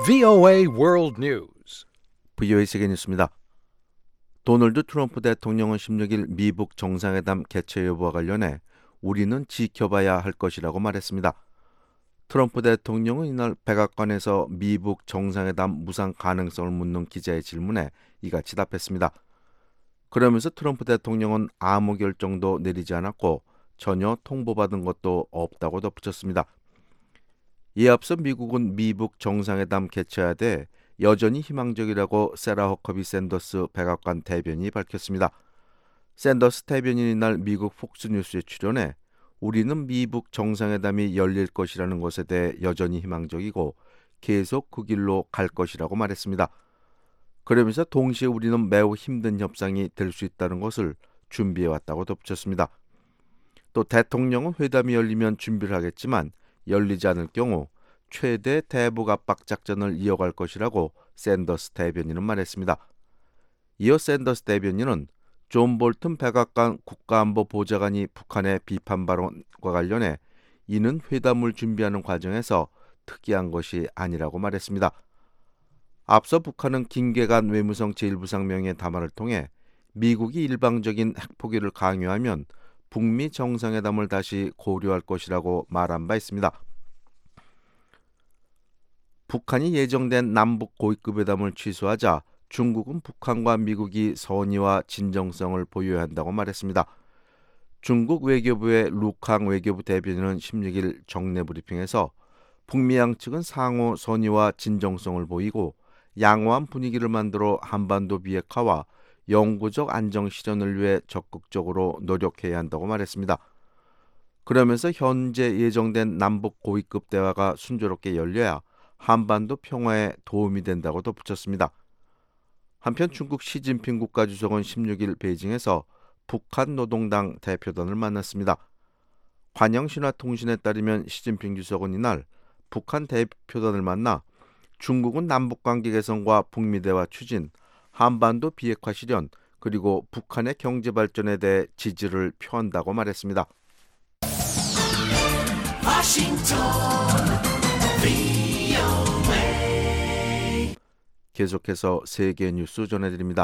VOA World News. VOA 세계 뉴스입니다. 도널드 트럼프 대통령은 16일 미북 정상회담 개최 여부와 관련해 우리는 지켜봐야 할 것이라고 말했습니다. 트럼프 대통령은 이날 백악관에서 미북 정상회담 무산 가능성을 묻는 기자의 질문에 이같이 답했습니다. 그러면서 트럼프 대통령은 아무 결정도 내리지 않았고 전혀 통보받은 것도 없다고 덧붙였습니다. 이에 앞서 미국은 미북 정상회담 개최에 대해 여전히 희망적이라고 세라 허커비 샌더스 백악관 대변인이 밝혔습니다. 샌더스 대변인이 이날 미국 폭스뉴스에 출연해 우리는 미북 정상회담이 열릴 것이라는 것에 대해 여전히 희망적이고 계속 그 길로 갈 것이라고 말했습니다. 그러면서 동시에 우리는 매우 힘든 협상이 될 수 있다는 것을 준비해왔다고 덧붙였습니다. 또 대통령은 회담이 열리면 준비를 하겠지만 열리지 않을 경우 최대 대북 압박 작전을 이어갈 것이라고 샌더스 대변인은 말했습니다. 이어 샌더스 대변인은 존 볼튼 백악관 국가안보 보좌관이 북한의 비판 발언과 관련해 이는 회담을 준비하는 과정에서 특이한 것이 아니라고 말했습니다. 앞서 북한은 김계관 외무성 제1부상명의 담화를 통해 미국이 일방적인 핵포기를 강요하면 북미 정상회담을 다시 고려할 것이라고 말한 바 있습니다. 북한이 예정된 남북 고위급 회담을 취소하자 중국은 북한과 미국이 선의와 진정성을 보여야 한다고 말했습니다. 중국 외교부의 루캉 외교부 대변인은 16일 정례 브리핑에서 북미 양측은 상호 선의와 진정성을 보이고 양호한 분위기를 만들어 한반도 비핵화와 영구적 안정 실현을 위해 적극적으로 노력해야 한다고 말했습니다. 그러면서 현재 예정된 남북 고위급 대화가 순조롭게 열려야 한반도 평화에 도움이 된다고 덧붙였습니다. 한편 중국 시진핑 국가주석은 16일 베이징에서 북한 노동당 대표단을 만났습니다. 관영신화통신에 따르면 시진핑 주석은 이날 북한 대표단을 만나 중국은 남북관계 개선과 북미 대화 추진, 한반도 비핵화 실현, 그리고 북한의 경제 발전에 대해 지지를 표한다고 말했습니다. 계속해서 세계 뉴스 전해드립니다.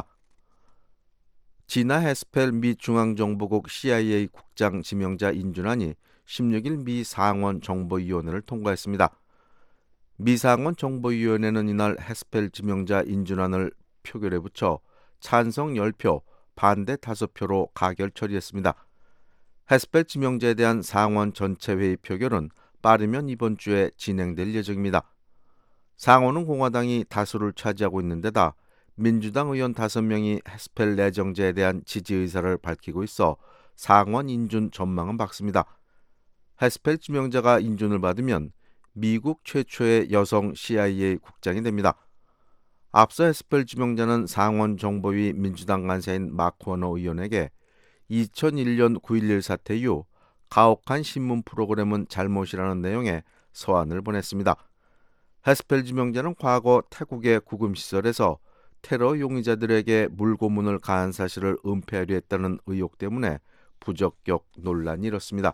지나 헤스펠 미 중앙정보국 CIA 국장 지명자 인준안이 16일 미 상원 정보위원회를 통과했습니다. 미 상원 정보위원회는 이날 헤스펠 지명자 인준안을 표결에 붙여 찬성 10표, 반대 5표로 가결 처리했습니다. 헤스펠 지명자에 대한 상원 전체 회의 표결은 빠르면 이번 주에 진행될 예정입니다. 상원은 공화당이 다수를 차지하고 있는 데다 민주당 의원 5명이 헤스펠 내정자에 대한 지지 의사를 밝히고 있어 상원 인준 전망은 밝습니다. 헤스펠 지명자가 인준을 받으면 미국 최초의 여성 CIA 국장이 됩니다. 앞서 헤스펠 지명자는 상원 정보위 민주당 간사인 마크 워너 의원에게 2001년 9.11 사태 이후 가혹한 신문 프로그램은 잘못이라는 내용의 서한을 보냈습니다. 헤스펠 지명자는 과거 태국의 구금시설에서 테러 용의자들에게 물고문을 가한 사실을 은폐하려 했다는 의혹 때문에 부적격 논란이 일었습니다.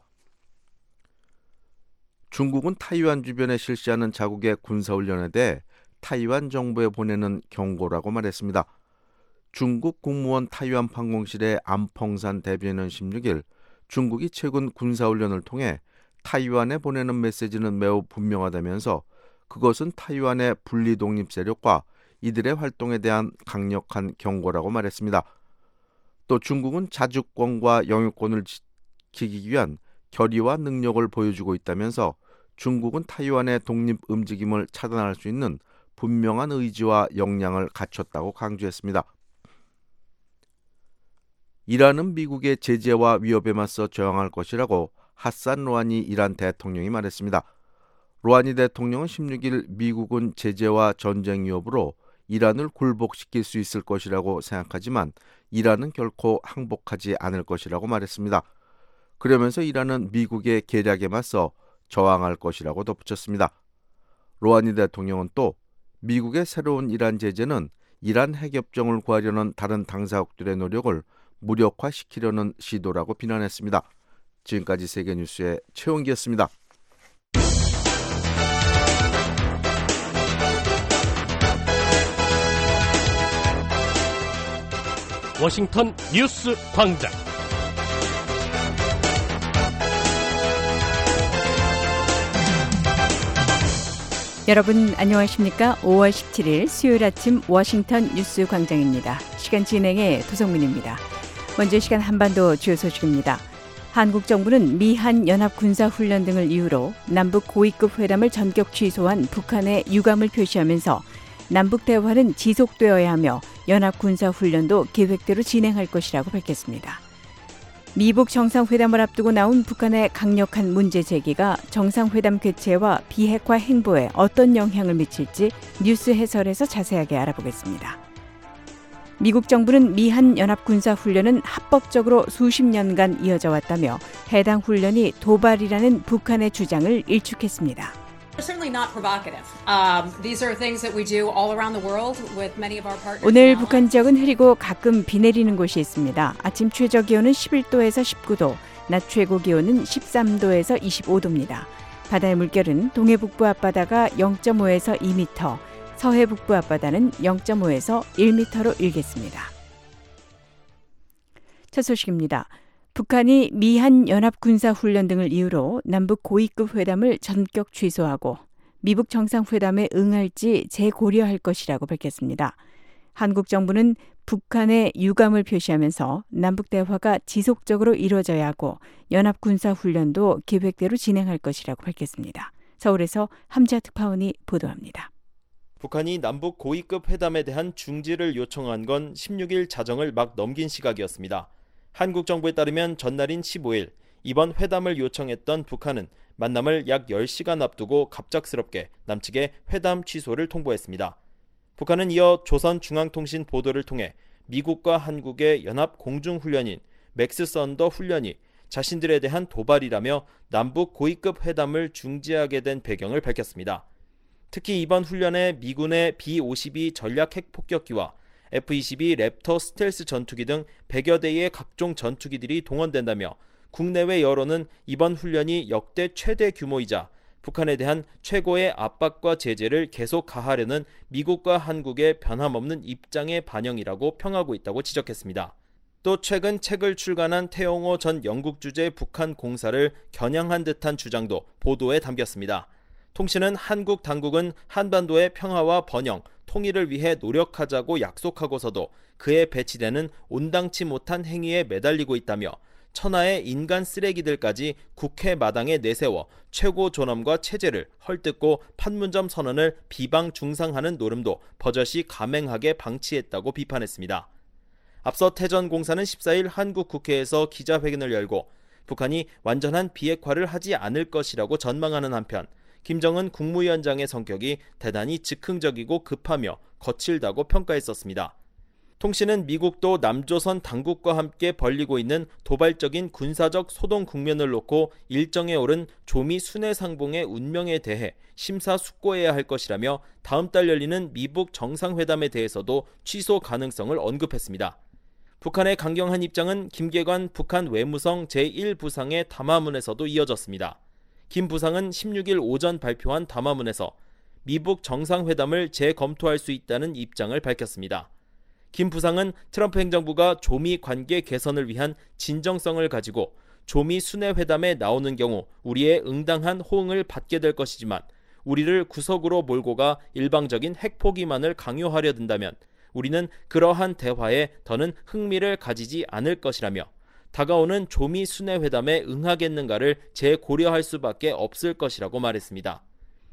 중국은 타이완 주변에 실시하는 자국의 군사훈련에 대해 타이완 정부에 보내는 경고라고 말했습니다. 중국 국무원 타이완 판공실의 안펑산 대변인은 16일 중국이 최근 군사훈련을 통해 타이완에 보내는 메시지는 매우 분명하다면서 그것은 타이완의 분리독립 세력과 이들의 활동에 대한 강력한 경고라고 말했습니다. 또 중국은 자주권과 영유권을 지키기 위한 결의와 능력을 보여주고 있다면서 중국은 타이완의 독립 움직임을 차단할 수 있는 분명한 의지와 역량을 갖췄다고 강조했습니다. 이란은 미국의 제재와 위협에 맞서 저항할 것이라고 하산 로하니 이란 대통령이 말했습니다. 로하니 대통령은 16일 미국은 제재와 전쟁 위협으로 이란을 굴복시킬 수 있을 것이라고 생각하지만 이란은 결코 항복하지 않을 것이라고 말했습니다. 그러면서 이란은 미국의 계략에 맞서 저항할 것이라고 덧붙였습니다. 로하니 대통령은 또 미국의 새로운 이란 제재는 이란 핵협정을 구하려는 다른 당사국들의 노력을 무력화시키려는 시도라고 비난했습니다. 지금까지 세계뉴스의 최원기였습니다. 워싱턴 뉴스 광장. 여러분 안녕하십니까? 5월 17일 수요일 아침 워싱턴 뉴스 광장입니다. 시간 진행의 도성민입니다. 먼저 시간 한반도 주요 소식입니다. 한국 정부는 미한 연합군사훈련 등을 이유로 남북 고위급 회담을 전격 취소한 북한의 유감을 표시하면서 남북 대화는 지속되어야 하며 연합군사훈련도 계획대로 진행할 것이라고 밝혔습니다. 미북 정상회담을 앞두고 나온 북한의 강력한 문제 제기가 정상회담 개최와 비핵화 행보에 어떤 영향을 미칠지 뉴스 해설에서 자세하게 알아보겠습니다. 미국 정부는 미한 연합군사훈련은 합법적으로 수십 년간 이어져 왔다며 해당 훈련이 도발이라는 북한의 주장을 일축했습니다. 오늘 북한 지역은 흐리고 가끔 비 내리는 곳이 있습니다. 아침 최저 기온은 11도에서 19도, 낮 최고 기온은 13도에서 25도입니다. 바다의 물결은 동해북부 앞바다가 0.5에서 2m, 서해북부 앞바다는 0.5에서 1m로 일겠습니다. 첫 소식입니다. 북한이 미한 연합군사훈련 등을 이유로 남북 고위급 회담을 전격 취소하고 미북 정상회담에 응할지 재고려할 것이라고 밝혔습니다. 한국 정부는 북한의 유감을 표시하면서 남북 대화가 지속적으로 이루어져야 하고 연합군사훈련도 계획대로 진행할 것이라고 밝혔습니다. 서울에서 함지아 특파원이 보도합니다. 북한이 남북 고위급 회담에 대한 중지를 요청한 건 16일 자정을 막 넘긴 시각이었습니다. 한국 정부에 따르면 전날인 15일 이번 회담을 요청했던 북한은 만남을 약 10시간 앞두고 갑작스럽게 남측에 회담 취소를 통보했습니다. 북한은 이어 조선중앙통신 보도를 통해 미국과 한국의 연합 공중훈련인 맥스 썬더 훈련이 자신들에 대한 도발이라며 남북 고위급 회담을 중지하게 된 배경을 밝혔습니다. 특히 이번 훈련에 미군의 B-52 전략 핵폭격기와 F-22 랩터 스텔스 전투기 등 100여 대의 각종 전투기들이 동원된다며 국내외 여론은 이번 훈련이 역대 최대 규모이자 북한에 대한 최고의 압박과 제재를 계속 가하려는 미국과 한국의 변함없는 입장의 반영이라고 평하고 있다고 지적했습니다. 또 최근 책을 출간한 태영호 전 영국 주재 북한 공사를 겨냥한 듯한 주장도 보도에 담겼습니다. 통신은 한국 당국은 한반도의 평화와 번영, 통일을 위해 노력하자고 약속하고서도 그에 배치되는 온당치 못한 행위에 매달리고 있다며 천하의 인간 쓰레기들까지 국회 마당에 내세워 최고 존엄과 체제를 헐뜯고 판문점 선언을 비방중상하는 노름도 버젓이 감행하게 방치했다고 비판했습니다. 앞서 태전공사는 14일 한국 국회에서 기자회견을 열고 북한이 완전한 비핵화를 하지 않을 것이라고 전망하는 한편 김정은 국무위원장의 성격이 대단히 즉흥적이고 급하며 거칠다고 평가했었습니다. 통신은 미국도 남조선 당국과 함께 벌이고 있는 도발적인 군사적 소동 국면을 놓고 일정에 오른 조미 순회상봉의 운명에 대해 심사숙고해야 할 것이라며 다음 달 열리는 미북 정상회담에 대해서도 취소 가능성을 언급했습니다. 북한의 강경한 입장은 김계관 북한 외무성 제1부상의 담화문에서도 이어졌습니다. 김 부상은 16일 오전 발표한 담화문에서 미북 정상회담을 재검토할 수 있다는 입장을 밝혔습니다. 김 부상은 트럼프 행정부가 조미 관계 개선을 위한 진정성을 가지고 조미 순회회담에 나오는 경우 우리의 응당한 호응을 받게 될 것이지만 우리를 구석으로 몰고 가 일방적인 핵포기만을 강요하려 든다면 우리는 그러한 대화에 더는 흥미를 가지지 않을 것이라며 다가오는 조미 순회회담에 응하겠는가를 재고려할 수밖에 없을 것이라고 말했습니다.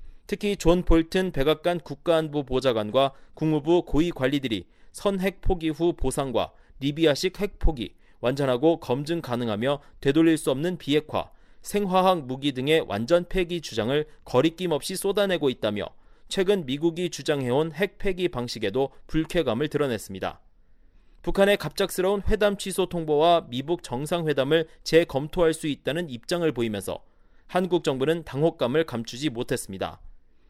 특히 존 볼튼 백악관 국가안보 보좌관과 국무부 고위 관리들이 선핵 포기 후 보상과 리비아식 핵 포기, 완전하고 검증 가능하며 되돌릴 수 없는 비핵화, 생화학 무기 등의 완전 폐기 주장을 거리낌 없이 쏟아내고 있다며 최근 미국이 주장해온 핵 폐기 방식에도 불쾌감을 드러냈습니다. 북한의 갑작스러운 회담 취소 통보와 미북 정상회담을 재검토할 수 있다는 입장을 보이면서 한국 정부는 당혹감을 감추지 못했습니다.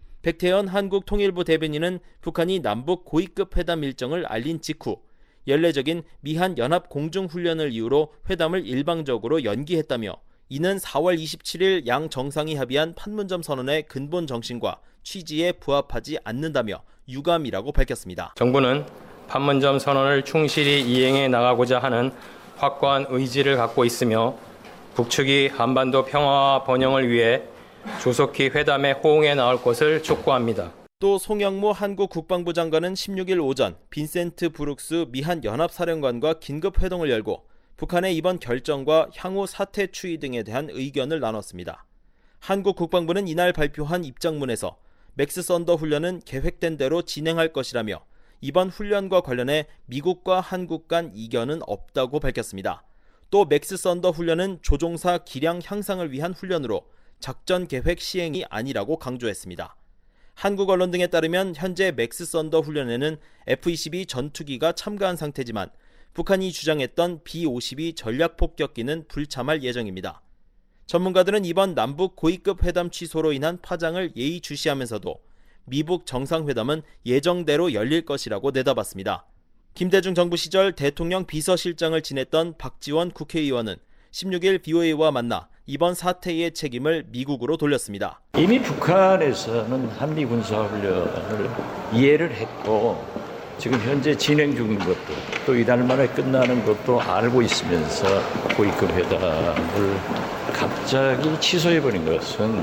백태현 한국통일부 대변인은 북한이 남북 고위급 회담 일정을 알린 직후 연례적인 미한 연합 공중훈련을 이유로 회담을 일방적으로 연기했다며 이는 4월 27일 양 정상이 합의한 판문점 선언의 근본 정신과 취지에 부합하지 않는다며 유감이라고 밝혔습니다. 정부는 판문점 선언을 충실히 이행해 나가고자 하는 확고한 의지를 갖고 있으며 북측이 한반도 평화와 번영을 위해 조속히 회담에 호응해 나올 것을 촉구합니다. 또 송영무 한국 국방부 장관은 16일 오전 빈센트 브룩스 미한 연합사령관과 긴급 회동을 열고 북한의 이번 결정과 향후 사태 추이 등에 대한 의견을 나눴습니다. 한국 국방부는 이날 발표한 입장문에서 맥스 썬더 훈련은 계획된 대로 진행할 것이라며 이번 훈련과 관련해 미국과 한국 간 이견은 없다고 밝혔습니다. 또 맥스 썬더 훈련은 조종사 기량 향상을 위한 훈련으로 작전 계획 시행이 아니라고 강조했습니다. 한국 언론 등에 따르면 현재 맥스 썬더 훈련에는 F-22 전투기가 참가한 상태지만 북한이 주장했던 B-52 전략폭격기는 불참할 예정입니다. 전문가들은 이번 남북 고위급 회담 취소로 인한 파장을 예의주시하면서도 미북 정상회담은 예정대로 열릴 것이라고 내다봤습니다. 김대중 정부 시절 대통령 비서실장을 지냈던 박지원 국회의원은 16일 BOA와 만나 이번 사태의 책임을 미국으로 돌렸습니다. 이미 북한에서는 한미 군사훈련을 이해를 했고 지금 현재 진행 중인 것도 또 이달 말에 끝나는 것도 알고 있으면서 고위급 회담을 갑자기 취소해버린 것은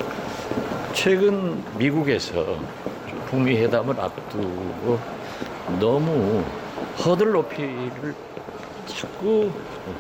최근 미국에서 북미 회담을 앞두고 너무 허들 높이를 자꾸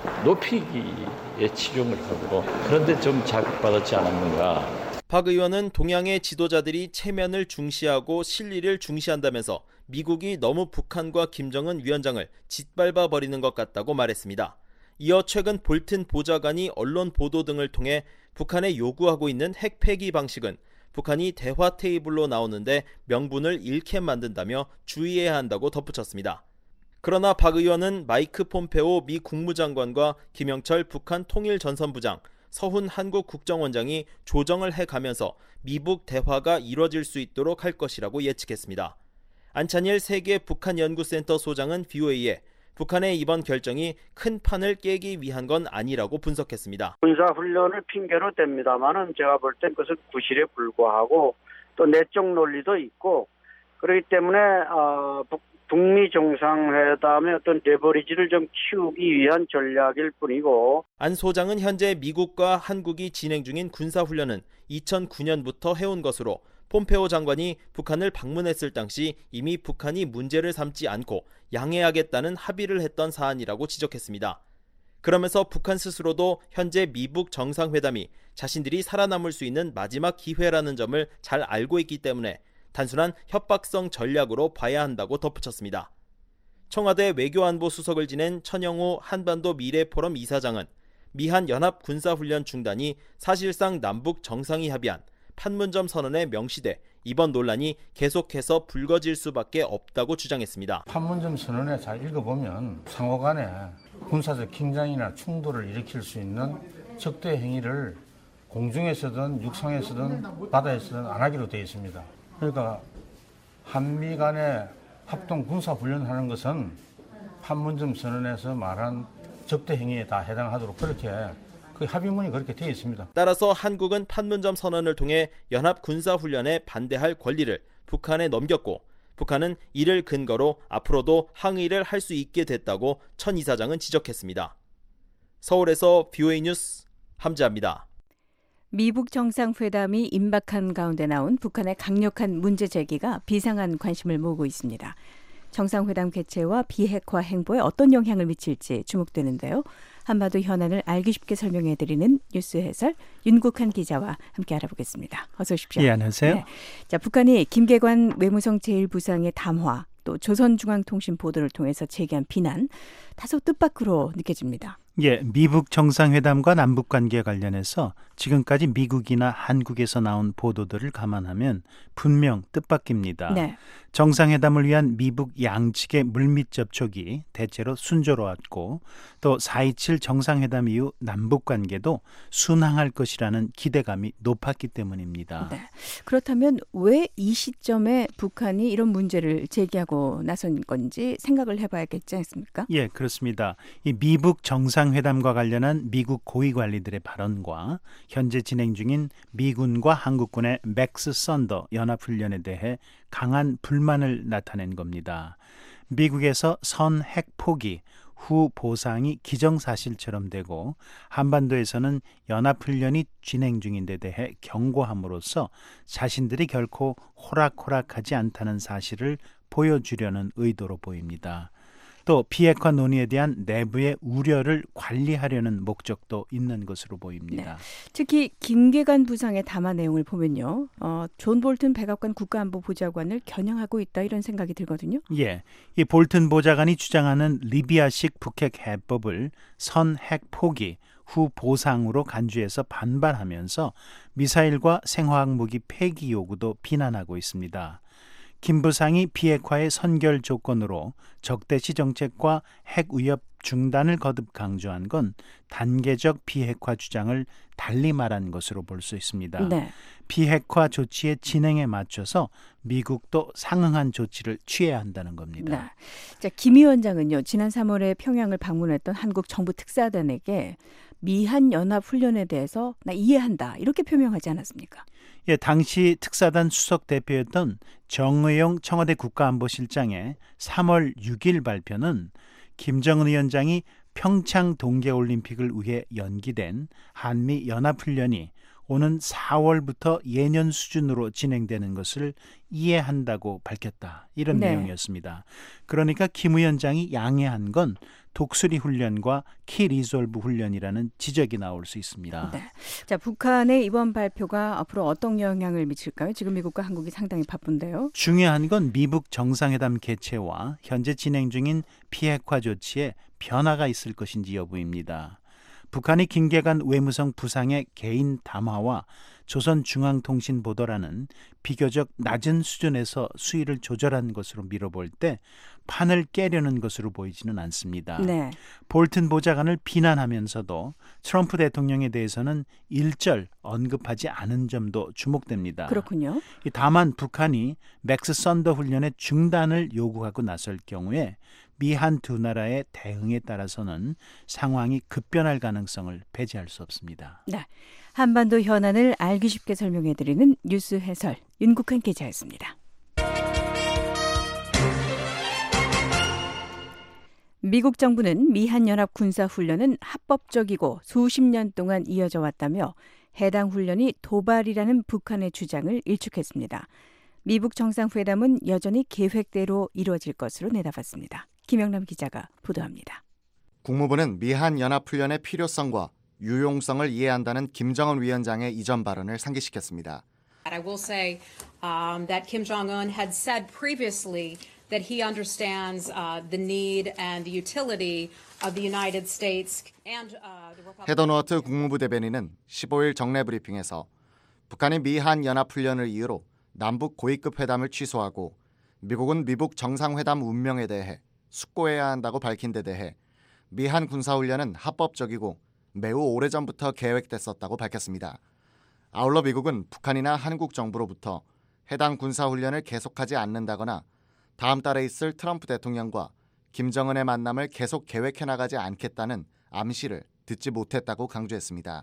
높이기에 치중을 하고 그런데 좀 자극받았지 않았는가. 박 의원은 동양의 지도자들이 체면을 중시하고 실리를 중시한다면서 미국이 너무 북한과 김정은 위원장을 짓밟아 버리는 것 같다고 말했습니다. 이어 최근 볼튼 보좌관이 언론 보도 등을 통해 북한에 요구하고 있는 핵 폐기 방식은 북한이 대화 테이블로 나오는데 명분을 잃게 만든다며 주의해야 한다고 덧붙였습니다. 그러나 박 의원은 마이크 폼페오 미 국무장관과 김영철 북한 통일전선부장, 서훈 한국 국정원장이 조정을 해가면서 미북 대화가 이뤄질 수 있도록 할 것이라고 예측했습니다. 안찬일 세계 북한연구센터 소장은 BOA에 북한의 이번 결정이 큰 판을 깨기 위한 건 아니라고 분석했습니다. 군사훈련을 핑계로 댑니다만은 제가 볼 땐 그것은 구실에 불과하고 또 내적 논리도 있고 그렇기 때문에 북미 정상회담의 어떤 레버리지를 좀 키우기 위한 전략일 뿐이고. 안 소장은 현재 미국과 한국이 진행 중인 군사훈련은 2009년부터 해온 것으로 폼페오 장관이 북한을 방문했을 당시 이미 북한이 문제를 삼지 않고 양해하겠다는 합의를 했던 사안이라고 지적했습니다. 그러면서 북한 스스로도 현재 미북 정상회담이 자신들이 살아남을 수 있는 마지막 기회라는 점을 잘 알고 있기 때문에 단순한 협박성 전략으로 봐야 한다고 덧붙였습니다. 청와대 외교안보 수석을 지낸 천영호 한반도 미래포럼 이사장은 미한 연합 군사훈련 중단이 사실상 남북 정상이 합의한 판문점 선언에 명시돼 이번 논란이 계속해서 불거질 수밖에 없다고 주장했습니다. 판문점 선언에 잘 읽어보면 상호 간에 군사적 긴장이나 충돌을 일으킬 수 있는 적대 행위를 공중에서든 육상에서든 바다에서든 안 하기로 되어 있습니다. 그러니까 한미 간에 합동 군사훈련하는 것은 판문점 선언에서 말한 적대 행위에 다 해당하도록 그렇게 그 합의문이 그렇게 되어 있습니다. 따라서 한국은 판문점 선언을 통해 연합 군사훈련에 반대할 권리를 북한에 넘겼고 북한은 이를 근거로 앞으로도 항의를 할 수 있게 됐다고 천 이사장은 지적했습니다. 서울에서 BOA 뉴스 함재합니다. 미북 정상회담이 임박한 가운데 나온 북한의 강력한 문제 제기가 비상한 관심을 모으고 있습니다. 정상회담 개최와 비핵화 행보에 어떤 영향을 미칠지 주목되는데요. 한반도 현안을 알기 쉽게 설명해드리는 뉴스 해설 윤국한 기자와 함께 알아보겠습니다. 어서 오십시오. 예, 안녕하세요. 네. 자, 북한이 김계관 외무성 제1부상의 담화 또 조선중앙통신 보도를 통해서 제기한 비난 다소 뜻밖으로 느껴집니다. 예, 미북 정상회담과 남북관계 관련해서 지금까지 미국이나 한국에서 나온 보도들을 감안하면 분명 뜻밖입니다. 네. 정상회담을 위한 미북 양측의 물밑 접촉이 대체로 순조로웠고 또 4.27 정상회담 이후 남북관계도 순항할 것이라는 기대감이 높았기 때문입니다. 네. 그렇다면 왜 이 시점에 북한이 이런 문제를 제기하고 나선 건지 생각을 해봐야겠지 않습니까? 예, 그렇습니다. 이 미북 정상회담과 관련한 미국 고위 관리들의 발언과 현재 진행 중인 미군과 한국군의 맥스 썬더 연합훈련에 대해 강한 불만을 나타낸 겁니다. 미국에서 선 핵 포기 후 보상이 기정사실처럼 되고 한반도에서는 연합훈련이 진행 중인 데 대해 경고함으로써 자신들이 결코 호락호락하지 않다는 사실을 보여주려는 의도로 보입니다. 또 비핵화 논의에 대한 내부의 우려를 관리하려는 목적도 있는 것으로 보입니다. 네. 특히 김계관 부상의 담화 내용을 보면요. 존 볼튼 백악관 국가안보보좌관을 겨냥하고 있다 이런 생각이 들거든요. 예, 이 볼튼 보좌관이 주장하는 리비아식 북핵 해법을 선 핵 포기 후 보상으로 간주해서 반발하면서 미사일과 생화학 무기 폐기 요구도 비난하고 있습니다. 김 부상이 비핵화의 선결 조건으로 적대시 정책과 핵 위협 중단을 거듭 강조한 건 단계적 비핵화 주장을 달리 말한 것으로 볼 수 있습니다. 네. 비핵화 조치의 진행에 맞춰서 미국도 상응한 조치를 취해야 한다는 겁니다. 네. 자, 김 위원장은요. 지난 3월에 평양을 방문했던 한국 정부 특사단에게 미한 연합 훈련에 대해서 나 이해한다 이렇게 표명하지 않았습니까? 예, 당시 특사단 수석 대표였던 정의용 청와대 국가안보실장의 3월 6일 발표는 김정은 위원장이 평창 동계올림픽을 위해 연기된 한미 연합훈련이 오는 4월부터 예년 수준으로 진행되는 것을 이해한다고 밝혔다. 이런 네. 내용이었습니다. 그러니까 김 위원장이 양해한 건 독수리 훈련과 키 리졸브 훈련이라는 지적이 나올 수 있습니다. 네. 자, 북한의 이번 발표가 앞으로 어떤 영향을 미칠까요? 지금 미국과 한국이 상당히 바쁜데요. 중요한 건 미북 정상회담 개최와 현재 진행 중인 비핵화 조치에 변화가 있을 것인지 여부입니다. 북한이 김계관 외무성 부상의 개인 담화와 조선중앙통신 보도라는 비교적 낮은 수준에서 수위를 조절한 것으로 미뤄볼 때 판을 깨려는 것으로 보이지는 않습니다. 네. 볼튼 보좌관을 비난하면서도 트럼프 대통령에 대해서는 일절 언급하지 않은 점도 주목됩니다. 그렇군요. 다만 북한이 맥스 썬더 훈련의 중단을 요구하고 나설 경우에 미한 두 나라의 대응에 따라서는 상황이 급변할 가능성을 배제할 수 없습니다. 네. 한반도 현안을 알기 쉽게 설명해드리는 뉴스 해설 윤국한 기자였습니다. 미국 정부는 미한연합 군사훈련은 합법적이고 수십 년 동안 이어져 왔다며 해당 훈련이 도발이라는 북한의 주장을 일축했습니다. 미북 정상회담은 여전히 계획대로 이루어질 것으로 내다봤습니다. 김영남 기자가 보도합니다. 국무부는 미한 연합훈련의 필요성과 유용성을 이해한다는 김정은 위원장의 이전 발언을 상기시켰습니다. I will say that Kim Jong-un had said previously that he understands the need and the utility of the United States and the Republic. 헤더 노어트 국무부 대변인은 15일 정례 브리핑에서 북한이 미한 연합훈련을 이유로 남북 고위급 회담을 취소하고 미국은 미북 정상회담 운명에 대해 숙고해야 한다고 밝힌 데 대해 미한 군사훈련은 합법적이고 매우 오래전부터 계획됐었다고 밝혔습니다. 아울러 미국은 북한이나 한국 정부로부터 해당 군사훈련을 계속하지 않는다거나 다음 달에 있을 트럼프 대통령과 김정은의 만남을 계속 계획해 나가지 않겠다는 암시를 듣지 못했다고 강조했습니다.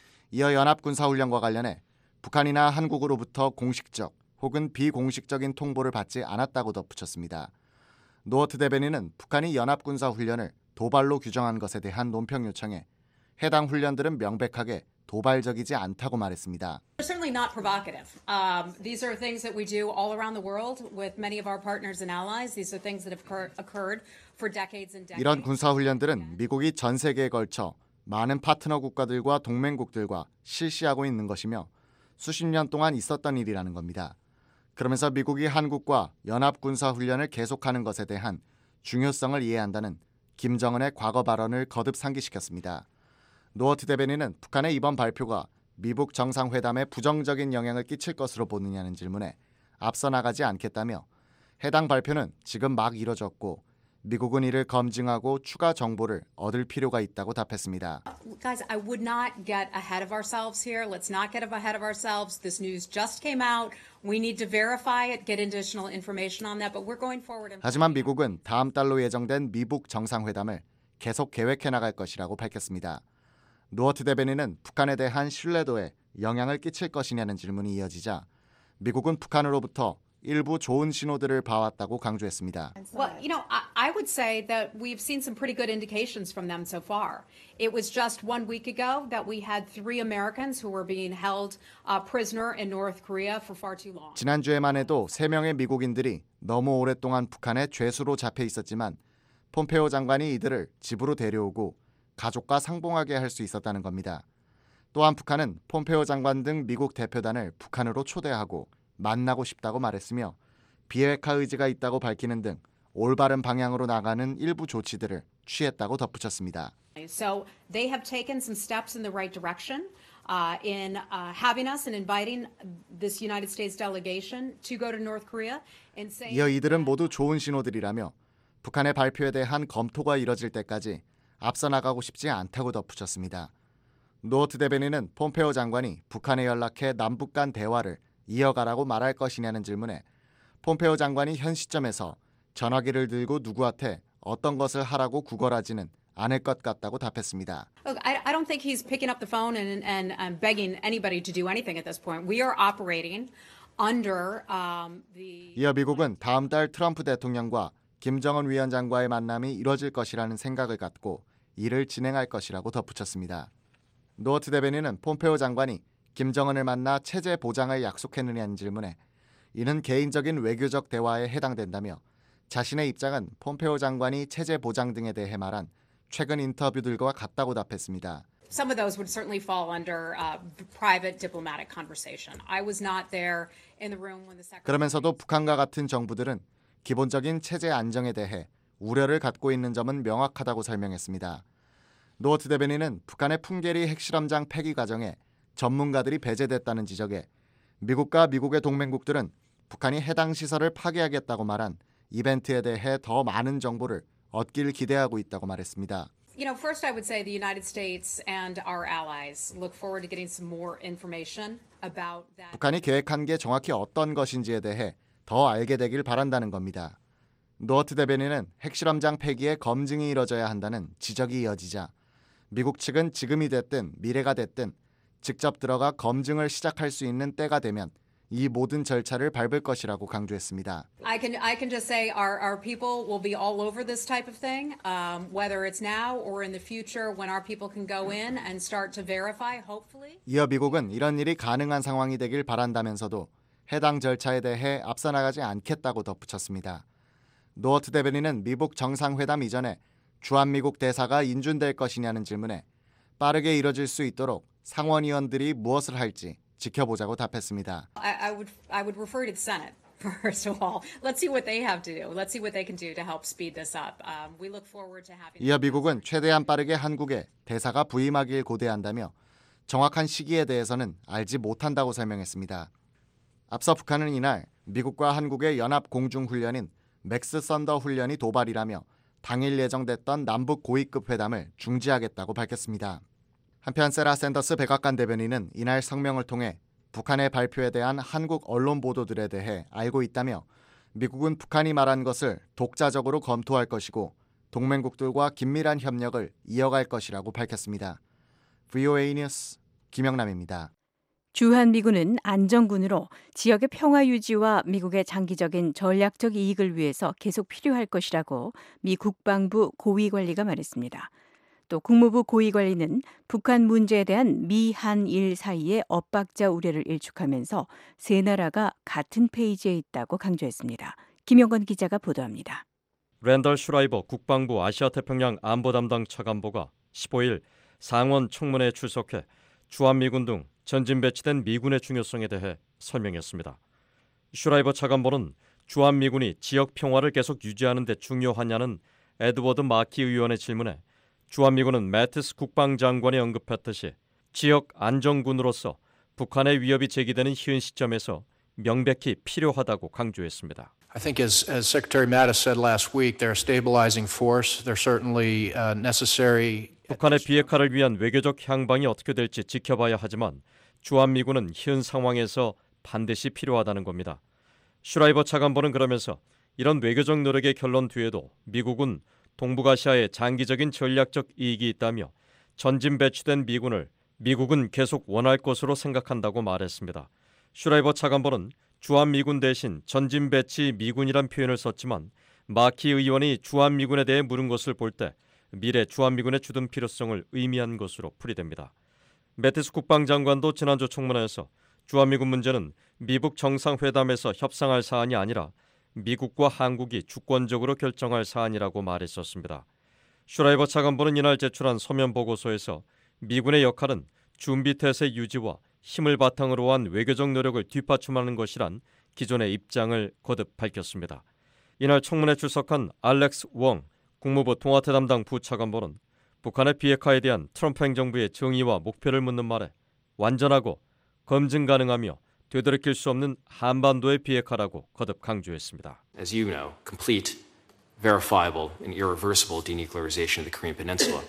이어 연합군사훈련과 관련해 북한이나 한국으로부터 공식적 혹은 비공식적인 통보를 받지 않았다고 덧붙였습니다. 노어트 대변인은 북한이 연합군사훈련을 도발로 규정한 것에 대한 논평 요청에 해당 훈련들은 명백하게 도발적이지 않다고 말했습니다. They're certainly not provocative. These are things that we do all around the world with many of our partners and allies. These are things that have occurred for decades and decades. 이런 군사훈련들은 미국이 전 세계에 걸쳐 많은 파트너 국가들과 동맹국들과 실시하고 있는 것이며 수십 년 동안 있었던 일이라는 겁니다. 그러면서 미국이 한국과 연합군사훈련을 계속하는 것에 대한 중요성을 이해한다는 김정은의 과거 발언을 거듭 상기시켰습니다. 노어트 대변인은 북한의 이번 발표가 미북 정상회담에 부정적인 영향을 끼칠 것으로 보느냐는 질문에 앞서 나가지 않겠다며 해당 발표는 지금 막 이뤄졌고 미국은 이를 검증하고 추가 정보를 얻을 필요가 있다고 답했습니다. Guys, I would not get ahead of ourselves here. Let's not get ahead of ourselves. This news just came out. We need to verify it, get additional information on that, but we're going forward. 하지만 미국은 다음 달로 예정된 미북 정상회담을 계속 계획해 나갈 것이라고 밝혔습니다. 노어트 대변인은 북한에 대한 신뢰도에 영향을 끼칠 것이냐는 질문이 이어지자 미국은 북한으로부터 일부 좋은 신호들을 봐왔다고 강조했습니다. Well, I would say that we've seen some pretty good indications from them so far. It was just 1 week ago that we had 3 Americans who were being held prisoner in North Korea for far too long. 지난주에만 해도 3명의 미국인들이 너무 오랫동안 북한의 죄수로 잡혀 있었지만 폼페오 장관이 이들을 집으로 데려오고 가족과 상봉하게 할 수 있었다는 겁니다. 또한 북한은 폼페오 장관 등 미국 대표단을 북한으로 초대하고 만나고 싶다고 말했으며 비핵화 의지가 있다고 밝히는 등 올바른 방향으로 나가는 일부 조치들을 취했다고 덧붙였습니다. So they have taken some steps in the right direction in having us and inviting this United States delegation to go to North Korea and saying. 이어 이들은 모두 좋은 신호들이라며 북한의 발표에 대한 검토가 이뤄질 때까지 앞서 나가고 싶지 않다고 덧붙였습니다. 노트 대변인은 폼페오 장관이 북한에 연락해 남북 간 대화를 이어가라고 말할 것이냐는 질문에 폼페오 장관이 현 시점에서 전화기를 들고 누구한테 어떤 것을 하라고 구걸하지는 않을 것 같다고 답했습니다. Look, I don't think he's picking up the phone and begging anybody to do anything at this point. We are operating under the. 이어 미국은 다음 달 트럼프 대통령과 김정은 위원장과의 만남이 이뤄질 것이라는 생각을 갖고 이를 진행할 것이라고 덧붙였습니다. 노트 대변인은 폼페오 장관이 김정은을 만나 체제 보장을 약속했느냐는 질문에 이는 개인적인 외교적 대화에 해당된다며 자신의 입장은 폼페오 장관이 체제 보장 등에 대해 말한 최근 인터뷰들과 같다고 답했습니다. Some of those would certainly fall under private diplomatic conversation. I was not there in the room when the secretary. 그러면서도 북한과 같은 정부들은 기본적인 체제 안정에 대해 우려를 갖고 있는 점은 명확하다고 설명했습니다. 노트 대변인은 북한의 풍계리 핵실험장 폐기 과정에 전문가들이 배제됐다는 지적에 미국과 미국의 동맹국들은 북한이 해당 시설을 파괴하겠다고 말한 이벤트에 대해 더 많은 정보를 얻길 기대하고 있다고 말했습니다. First I would say the United States and our allies look forward to getting some more information about that. 북한이 계획한 게 정확히 어떤 것인지에 대해 더 알게 되길 바란다는 겁니다. 노트 대변인은 핵실험장 폐기에 검증이 이뤄져야 한다는 지적이 이어지자 미국 측은 지금이 됐든 미래가 됐든 직접 들어가 검증을 시작할 수 있는 때가 되면 이 모든 절차를 밟을 것이라고 강조했습니다. I can just say our people will be all over this type of thing, whether it's now or in the future when our people can go in and start to verify, hopefully. 이어 미국은 이런 일이 가능한 상황이 되길 바란다면서도 해당 절차에 대해 앞서 나가지 않겠다고 덧붙였습니다. 노트 대변인은 미북 정상회담 이전에 주한미국 대사가 인준될 것이냐는 질문에 빠르게 이뤄질 수 있도록 상원의원들이 무엇을 할지 지켜보자고 답했습니다. I would refer to the Senate first of all. Let's see what they have to do. Let's see what they can do to help speed this up. We look forward to having. 이어 미국은 최대한 빠르게 한국에 대사가 부임하길 고대한다며 정확한 시기에 대해서는 알지 못한다고 설명했습니다. 앞서 북한은 이날 미국과 한국의 연합 공중훈련인 맥스 썬더 훈련이 도발이라며 당일 예정됐던 남북 고위급 회담을 중지하겠다고 밝혔습니다. 한편 세라 샌더스 백악관 대변인은 이날 성명을 통해 북한의 발표에 대한 한국 언론 보도들에 대해 알고 있다며 미국은 북한이 말한 것을 독자적으로 검토할 것이고 동맹국들과 긴밀한 협력을 이어갈 것이라고 밝혔습니다. VOA 뉴스 김영남입니다. 주한미군은 안정군으로 지역의 평화 유지와 미국의 장기적인 전략적 이익을 위해서 계속 필요할 것이라고 미 국방부 고위관리가 말했습니다. 또 국무부 고위관리는 북한 문제에 대한 미, 한일 사이의 엇박자 우려를 일축하면서 세 나라가 같은 페이지에 있다고 강조했습니다. 김영건 기자가 보도합니다. 랜덜 슈라이버 국방부 아시아태평양 안보담당 차관보가 15일 상원 청문회에 출석해 주한미군 등 전진 배치된 미군의 중요성에 대해 설명했습니다. 슈라이버 차관보는 주한미군이 지역 평화를 계속 유지하는 데 중요하냐는 에드워드 마키 의원의 질문에 주한미군은 매티스 국방장관이 언급했듯이 지역 안정군으로서 북한의 위협이 제기되는 현 시점에서 명백히 필요하다고 강조했습니다. I think as Secretary Mattis said last week, they're a stabilizing force. They're certainly necessary. 북한의 비핵화를 위한 외교적 향방이 어떻게 될지 지켜봐야 하지만 주한미군은 현 상황에서 반드시 필요하다는 겁니다. 슈라이버 차관보는 그러면서 이런 외교적 노력의 결론 뒤에도 미국은 동북아시아에 장기적인 전략적 이익이 있다며 전진 배치된 미군을 미국은 계속 원할 것으로 생각한다고 말했습니다. 슈라이버 차관보는 주한미군 대신 전진배치 미군이란 표현을 썼지만 마키 의원이 주한미군에 대해 물은 것을 볼 때 미래 주한미군의 주둔 필요성을 의미한 것으로 풀이됩니다. 매티스 국방장관도 지난주 청문회에서 주한미군 문제는 미북 정상회담에서 협상할 사안이 아니라 미국과 한국이 주권적으로 결정할 사안이라고 말했었습니다. 슈라이버 차관보는 이날 제출한 서면 보고서에서 미군의 역할은 준비태세 유지와 힘을 바탕으로 한 외교적 노력을 뒷받침하는 것이란 기존의 입장을 거듭 밝혔습니다. 이날 청문회 출석한 알렉스 웡 국무부 통화태 담당 부차관보는 북한의 비핵화에 대한 트럼프 행정부의 정의와 목표를 묻는 말에 완전하고 검증 가능하며 되돌이킬 수 없는 한반도의 비핵화라고 거듭 강조했습니다. As you know, complete, verifiable, and irreversible denuclearization of the Korean Peninsula.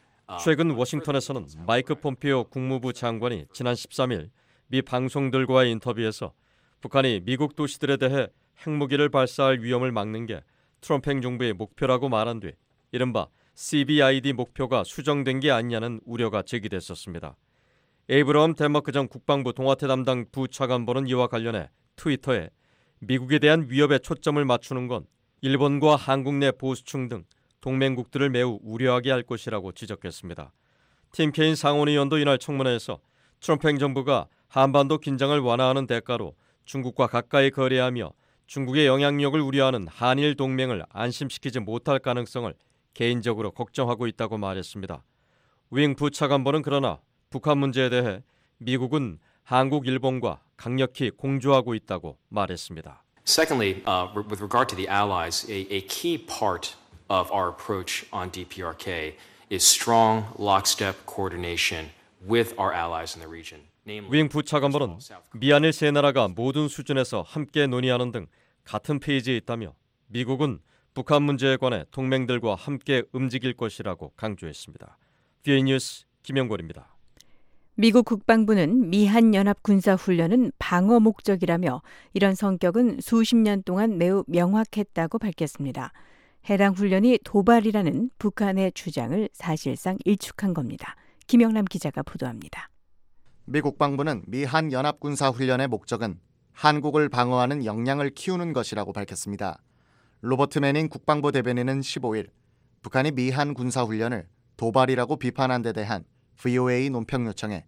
최근 워싱턴에서는 마이크 폼페이오 국무부 장관이 지난 13일 미 방송들과의 인터뷰에서 북한이 미국 도시들에 대해 핵무기를 발사할 위험을 막는 게 트럼프 행정부의 목표라고 말한 뒤 이른바 CBID 목표가 수정된 게 아니냐는 우려가 제기됐었습니다. 에이브러엄 덴마크 전 국방부 동아태 담당 부차관보는 이와 관련해 트위터에 미국에 대한 위협에 초점을 맞추는 건 일본과 한국 내 보수층 등 동맹국들을 매우 우려하게 할 것이라고 지적했습니다. 팀 케인 상원의원도 이날 청문회에서 트럼프 행정부가 한반도 긴장을 완화하는 대가로 중국과 가까이 거래하며 중국의 영향력을 우려하는 한일 동맹을 안심시키지 못할 가능성을 개인적으로 걱정하고 있다고 말했습니다. 윙 부차관보는 그러나 북한 문제에 대해 미국은 한국, 일본과 강력히 공조하고 있다고 말했습니다. Secondly, with regard to the allies, a key part of our approach on DPRK is strong lockstep coordination with our allies in the region. 윙 부차관보는 미한일 세 나라가 모든 수준에서 함께 논의하는 등 같은 페이지에 있다며 미국은 북한 문제에 관해 동맹들과 함께 움직일 것이라고 강조했습니다. VA 뉴스 김영걸입니다. 미국 국방부는 미한 연합 군사 훈련은 방어 목적이라며 이런 성격은 수십 년 동안 매우 명확했다고 밝혔습니다. 해당 훈련이 도발이라는 북한의 주장을 사실상 일축한 겁니다. 김영남 기자가 보도합니다. 미 국방부는 미한 연합 군사 훈련의 목적은 한국을 방어하는 역량을 키우는 것이라고 밝혔습니다. 로버트 매닝 국방부 대변인은 15일 북한이 미한 군사 훈련을 도발이라고 비판한 데 대한 VOA 논평 요청에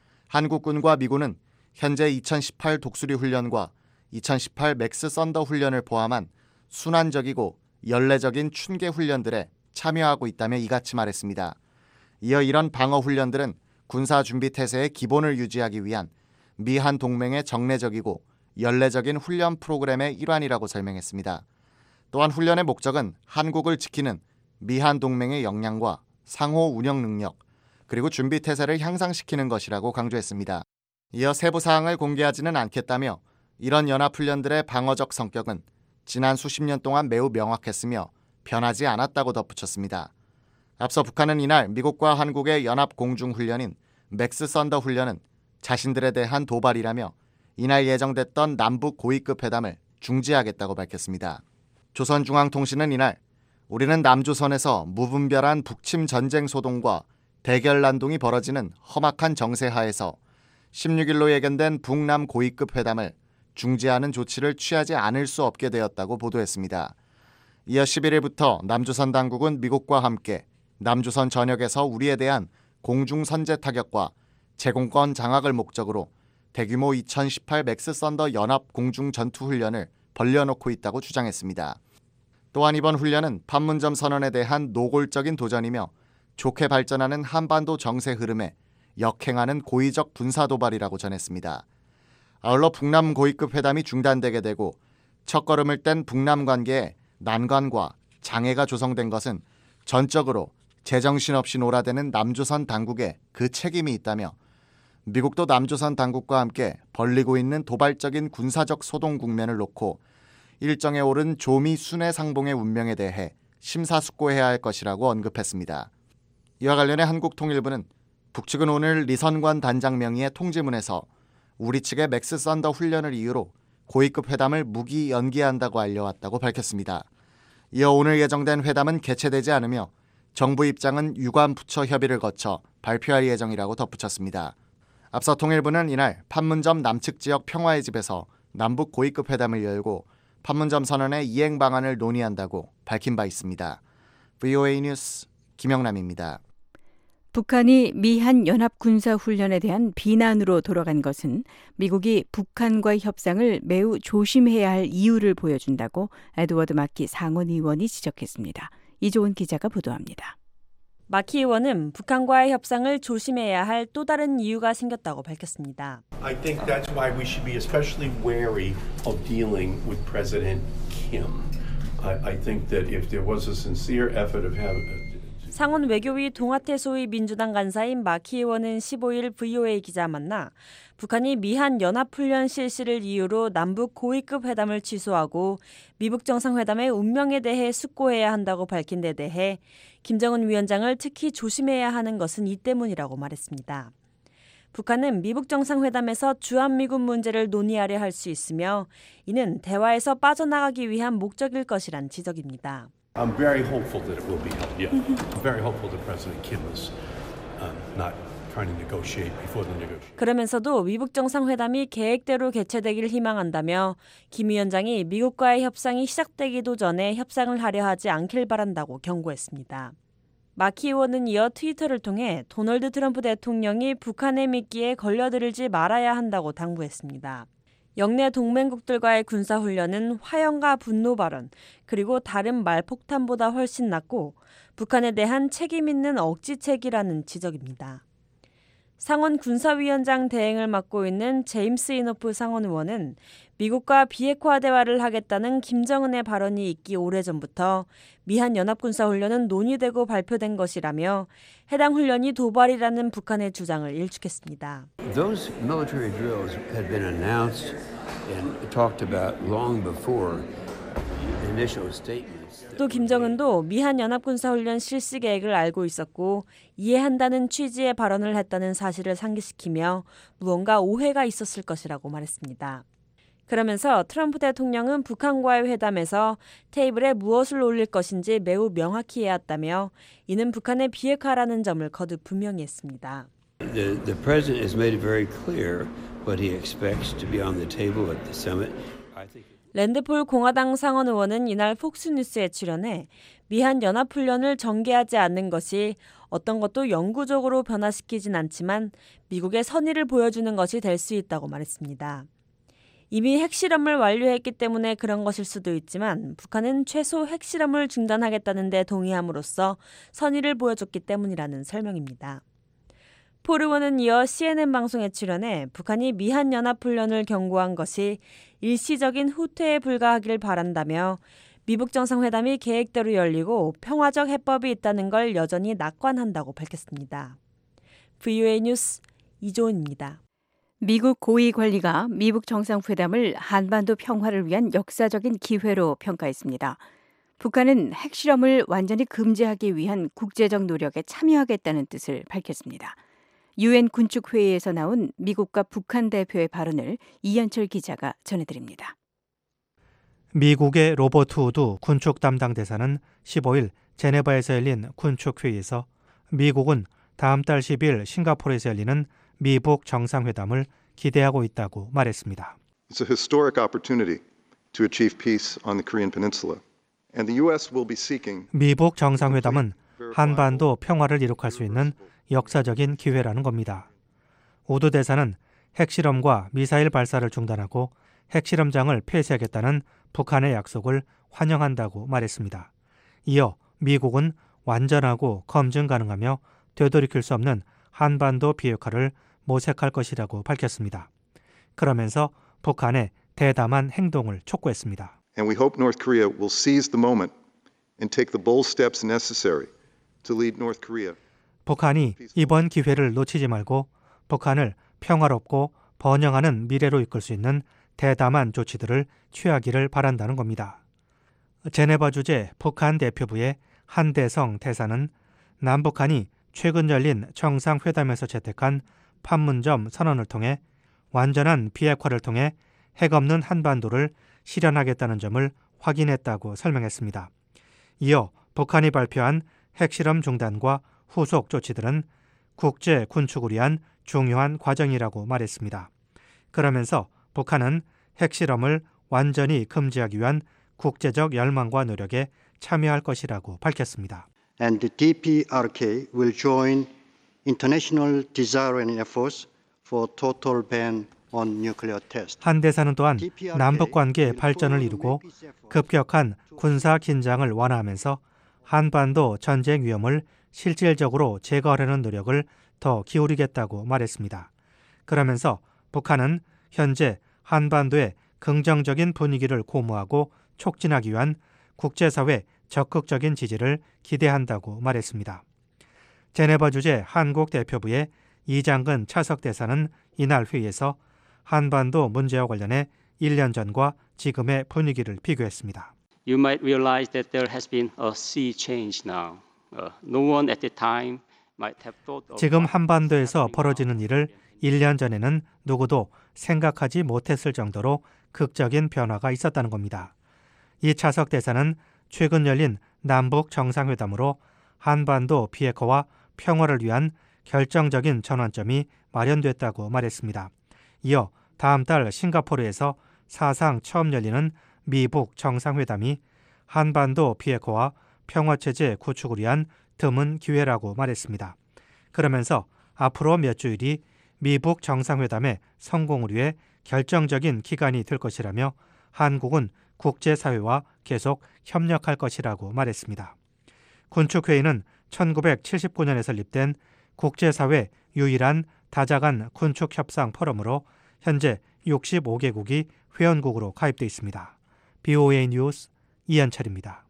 한국군과 미군은 현재 2018 독수리 훈련과 2018 맥스 썬더 훈련을 포함한 순환적이고 연례적인 춘계 훈련들에 참여하고 있다며 이같이 말했습니다. 이어 이런 방어 훈련들은 군사 준비 태세의 기본을 유지하기 위한 미한 동맹의 정례적이고 연례적인 훈련 프로그램의 일환이라고 설명했습니다. 또한 훈련의 목적은 한국을 지키는 미한 동맹의 역량과 상호 운영 능력, 그리고 준비 태세를 향상시키는 것이라고 강조했습니다. 이어 세부 사항을 공개하지는 않겠다며 이런 연합훈련들의 방어적 성격은 지난 수십 년 동안 매우 명확했으며 변하지 않았다고 덧붙였습니다. 앞서 북한은 이날 미국과 한국의 연합 공중훈련인 맥스 썬더 훈련은 자신들에 대한 도발이라며 이날 예정됐던 남북 고위급 회담을 중지하겠다고 밝혔습니다. 조선중앙통신은 이날 우리는 남조선에서 무분별한 북침 전쟁 소동과 대결 난동이 벌어지는 험악한 정세 하에서 16일로 예견된 북남 고위급 회담을 중지하는 조치를 취하지 않을 수 없게 되었다고 보도했습니다. 이어 11일부터 남조선 당국은 미국과 함께 남조선 전역에서 우리에 대한 공중 선제 타격과 제공권 장악을 목적으로 대규모 2018 맥스 썬더 연합 공중 전투 훈련을 벌려놓고 있다고 주장했습니다. 또한 이번 훈련은 판문점 선언에 대한 노골적인 도전이며 좋게 발전하는 한반도 정세 흐름에 역행하는 고의적 군사 도발이라고 전했습니다. 아울러 북남 고위급 회담이 중단되게 되고 첫걸음을 뗀 북남 관계에 난관과 장애가 조성된 것은 전적으로 제정신 없이 놀아대는 남조선 당국에 그 책임이 있다며 미국도 남조선 당국과 함께 벌리고 있는 도발적인 군사적 소동 국면을 놓고 일정에 오른 조미 순회 상봉의 운명에 대해 심사숙고해야 할 것이라고 언급했습니다. 이와 관련해 한국통일부는 북측은 오늘 리선관 단장 명의의 통지문에서 우리 측의 맥스 썬더 훈련을 이유로 고위급 회담을 무기 연기한다고 알려왔다고 밝혔습니다. 이어 오늘 예정된 회담은 개최되지 않으며 정부 입장은 유관 부처 협의를 거쳐 발표할 예정이라고 덧붙였습니다. 앞서 통일부는 이날 판문점 남측 지역 평화의 집에서 남북 고위급 회담을 열고 판문점 선언의 이행 방안을 논의한다고 밝힌 바 있습니다. VOA 뉴스 김영남입니다. 북한이 미한 연합군사훈련에 대한 비난으로 돌아간 것은 미국이 북한과의 협상을 매우 조심해야 할 이유를 보여준다고 에드워드 마키 상원의원이 지적했습니다. 이조은 기자가 보도합니다. 마키 의원은 북한과의 협상을 조심해야 할 또 다른 이유가 생겼다고 밝혔습니다. I think that's why we should be especially wary of dealing with President Kim. I think that if there was a sincere effort of having 상원 외교위 동아태 소위 민주당 간사인 마키 의원은 15일 VOA 기자 만나 북한이 미한 연합훈련 실시를 이유로 남북 고위급 회담을 취소하고 미북 정상회담의 운명에 대해 숙고해야 한다고 밝힌 데 대해 김정은 위원장을 특히 조심해야 하는 것은 이 때문이라고 말했습니다. 북한은 미북 정상회담에서 주한미군 문제를 논의하려 할 수 있으며 이는 대화에서 빠져나가기 위한 목적일 것이란 지적입니다. I'm very hopeful that it will be held. Yeah, I'm very hopeful that President Kim is not trying to negotiate before the negotiation. 그러면서도 미북 정상회담이 계획대로 개최되길 희망한다며 김 위원장이 미국과의 협상이 시작되기도 전에 협상을 하려 하지 않길 바란다고 경고했습니다. 마키 의원은 이어 트위터를 통해 도널드 트럼프 대통령이 북한의 미끼에 걸려들지 말아야 한다고 당부했습니다. 영내 동맹국들과의 군사훈련은 화형과 분노 발언, 그리고 다른 말폭탄보다 훨씬 낫고 북한에 대한 책임 있는 억지책이라는 지적입니다. 상원 군사위원장 대행을 맡고 있는 제임스 이노프 상원 의원은 미국과 비핵화 대화를 하겠다는 김정은의 발언이 있기 오래전부터 미한 연합군사훈련은 논의되고 발표된 것이라며 해당 훈련이 도발이라는 북한의 주장을 일축했습니다. Those military drills had been announced and talked about long before initial statements. 또 김정은도 미한 연합군사훈련 실시 계획을 알고 있었고 이해한다는 취지의 발언을 했다는 사실을 상기시키며 무언가 오해가 있었을 것이라고 말했습니다. 그러면서 트럼프 대통령은 북한과의 회담에서 테이블에 무엇을 올릴 것인지 매우 명확히 해왔다며 이는 북한의 비핵화라는 점을 거듭 분명히 했습니다. The president has made it very clear what he expects to be on the table at the summit. 랜드폴 공화당 상원 의원은 이날 폭스뉴스에 출연해 미한 연합훈련을 전개하지 않는 것이 어떤 것도 영구적으로 변화시키진 않지만 미국의 선의를 보여주는 것이 될 수 있다고 말했습니다. 이미 핵실험을 완료했기 때문에 그런 것일 수도 있지만 북한은 최소 핵실험을 중단하겠다는 데 동의함으로써 선의를 보여줬기 때문이라는 설명입니다. 폴 의원은 이어 CNN 방송에 출연해 북한이 미한 연합훈련을 경고한 것이 일시적인 후퇴에 불과하길 바란다며 미북 정상회담이 계획대로 열리고 평화적 해법이 있다는 걸 여전히 낙관한다고 밝혔습니다. VOA 뉴스 이조은입니다. 미국 고위 관리가 미북 정상회담을 한반도 평화를 위한 역사적인 기회로 평가했습니다. 북한은 핵실험을 완전히 금지하기 위한 국제적 노력에 참여하겠다는 뜻을 밝혔습니다. 유엔 군축회의에서 나온 미국과 북한 대표의 발언을 이현철 기자가 전해드립니다. 미국의 로버트 우드 군축 담당 대사는 15일 제네바에서 열린 군축회의에서 미국은 다음 달 10일 싱가포르에서 열리는 미북 정상회담을 기대하고 있다고 말했습니다. It's a historic opportunity to achieve peace on the Korean Peninsula, and the U.S. will be seeking. 미북 정상회담은 한반도 평화를 이룩할 수 있는 역사적인 기회라는 겁니다. 우드 대사는 핵실험과 미사일 발사를 중단하고 핵실험장을 폐쇄하겠다는 북한의 약속을 환영한다고 말했습니다. 이어 미국은 완전하고 검증 가능하며 되돌이킬 수 없는 한반도 비핵화를 모색할 것이라고 밝혔습니다. 그러면서 북한의 대담한 행동을 촉구했습니다. And we hope North Korea will seize the moment and take the bold steps necessary to lead North Korea. 북한이 이번 기회를 놓치지 말고 북한을 평화롭고 번영하는 미래로 이끌 수 있는 대담한 조치들을 취하기를 바란다는 겁니다. 제네바 주재 북한 대표부의 한대성 대사는 남북한이 최근 열린 정상회담에서 채택한 판문점 선언을 통해 완전한 비핵화를 통해 핵 없는 한반도를 실현하겠다는 점을 확인했다고 설명했습니다. 이어 북한이 발표한 핵실험 중단과 후속 조치들은 국제 군축을 위한 중요한 과정이라고 말했습니다. 그러면서 북한은 핵실험을 완전히 금지하기 위한 국제적 열망과 노력에 참여할 것이라고 밝혔습니다. And the DPRK will join international desire and efforts for total ban on nuclear test. 한 대사는 또한 남북 관계의 발전을 이루고 급격한 군사 긴장을 완화하면서 한반도 전쟁 위험을 실질적으로 제거하려는 노력을 더 기울이겠다고 말했습니다. 그러면서 북한은 현재 한반도의 긍정적인 분위기를 고무하고 촉진하기 위한 국제사회 적극적인 지지를 기대한다고 말했습니다. 제네바 주재 한국 대표부의 이장근 차석 대사는 이날 회의에서 한반도 문제와 관련해 1년 전과 지금의 분위기를 비교했습니다. You might realize that there has been a sea change now. No one at the time might have thought of 지금 한반도에서 벌어지는 일을 1년 전에는 누구도 생각하지 못했을 정도로 극적인 변화가 있었다는 겁니다. 이 차석 대사는 최근 열린 남북 정상회담으로 한반도 비핵화와 평화를 위한 결정적인 전환점이 마련됐다고 말했습니다. 이어 다음 달 싱가포르에서 사상 처음 열리는 미북 정상회담이 한반도 비핵화와 평화체제 구축을 위한 드문 기회라고 말했습니다. 그러면서 앞으로 몇 주일이 미북 정상회담의 성공을 위해 결정적인 기간이 될 것이라며 한국은 국제사회와 계속 협력할 것이라고 말했습니다. 군축회의는 1979년에 설립된 국제사회 유일한 다자간 군축협상 포럼으로 현재 65개국이 회원국으로 가입돼 있습니다. BOA 뉴스 이현철입니다.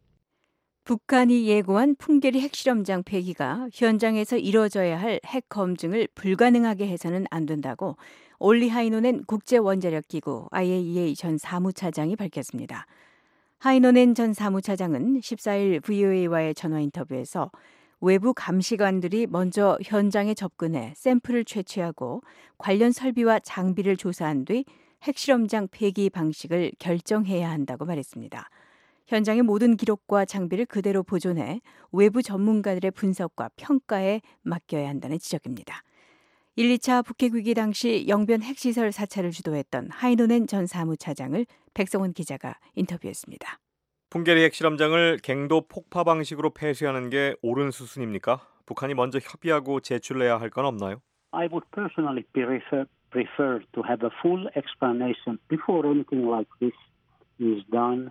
북한이 예고한 풍계리 핵실험장 폐기가 현장에서 이뤄져야 할 핵 검증을 불가능하게 해서는 안 된다고 올리 하이노넨 국제원자력기구 IAEA 전 사무차장이 밝혔습니다. 하이노넨 전 사무차장은 14일 VOA와의 전화 인터뷰에서 외부 감시관들이 먼저 현장에 접근해 샘플을 채취하고 관련 설비와 장비를 조사한 뒤 핵실험장 폐기 방식을 결정해야 한다고 말했습니다. 현장의 모든 기록과 장비를 그대로 보존해 외부 전문가들의 분석과 평가에 맡겨야 한다는 지적입니다. 1, 2차 북핵 위기 당시 영변 핵시설 사찰을 주도했던 하이노넨 전 사무차장을 백성원 기자가 인터뷰했습니다. 풍계리 핵실험장을 갱도 폭파 방식으로 폐쇄하는 게 옳은 수순입니까? 북한이 먼저 협의하고 제출해야 할 건 없나요? I would personally prefer to have a full explanation before anything like this is done.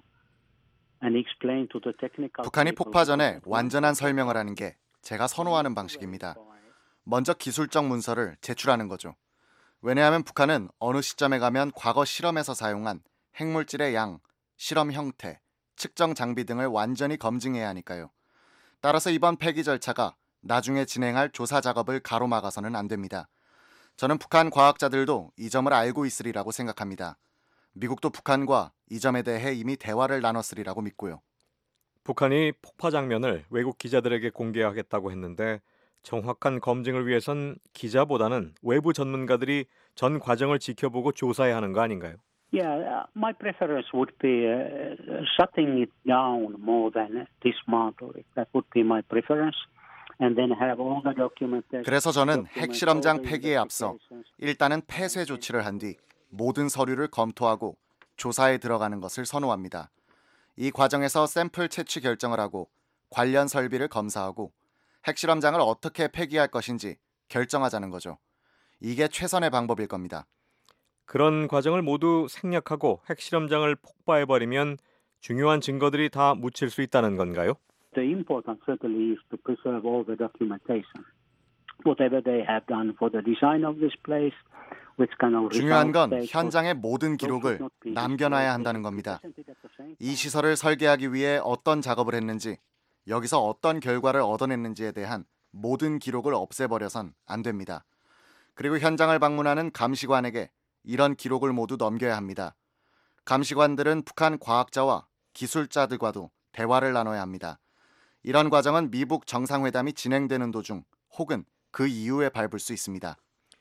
북한이 폭파 전에 완전한 설명을 하는 게 제가 선호하는 방식입니다. 먼저 기술적 문서를 제출하는 거죠. 왜냐하면 북한은 어느 시점에 가면 과거 실험에서 사용한 핵물질의 양, 실험 형태, 측정 장비 등을 완전히 검증해야 하니까요. 따라서 이번 폐기 절차가 나중에 진행할 조사 작업을 가로막아서는 안 됩니다. 저는 북한 과학자들도 이 점을 알고 있으리라고 생각합니다. 미국도 북한과 이 점에 대해 이미 대화를 나눴으리라고 믿고요. 북한이 폭파 장면을 외국 기자들에게 공개하겠다고 했는데 정확한 검증을 위해선 기자보다는 외부 전문가들이 전 과정을 지켜보고 조사해야 하는 거 아닌가요? Yeah, my preference would be shutting it down more than dismantling. That would be my preference. And then have all the documentation. 그래서 저는 핵실험장 폐기에 앞서 일단은 폐쇄 조치를 한 뒤 모든 서류를 검토하고 조사에 들어가는 것을 선호합니다. 이 과정에서 샘플 채취 결정을 하고 관련 설비를 검사하고 핵실험장을 어떻게 폐기할 것인지 결정하자는 거죠. 이게 최선의 방법일 겁니다. 그런 과정을 모두 생략하고 핵실험장을 폭파해버리면 중요한 증거들이 다 묻힐 수 있다는 건가요? The important certainly is to preserve all the documentation. Whatever they have done for the design of this place, 중요한 건 현장의 모든 기록을 남겨놔야 한다는 겁니다. 이 시설을 설계하기 위해 어떤 작업을 했는지, 여기서 어떤 결과를 얻어냈는지에 대한 모든 기록을 없애버려선 안 됩니다. 그리고 현장을 방문하는 감시관에게 이런 기록을 모두 넘겨야 합니다. 감시관들은 북한 과학자와 기술자들과도 대화를 나눠야 합니다. 이런 과정은 미북 정상회담이 진행되는 도중 혹은 그 이후에 밟을 수 있습니다.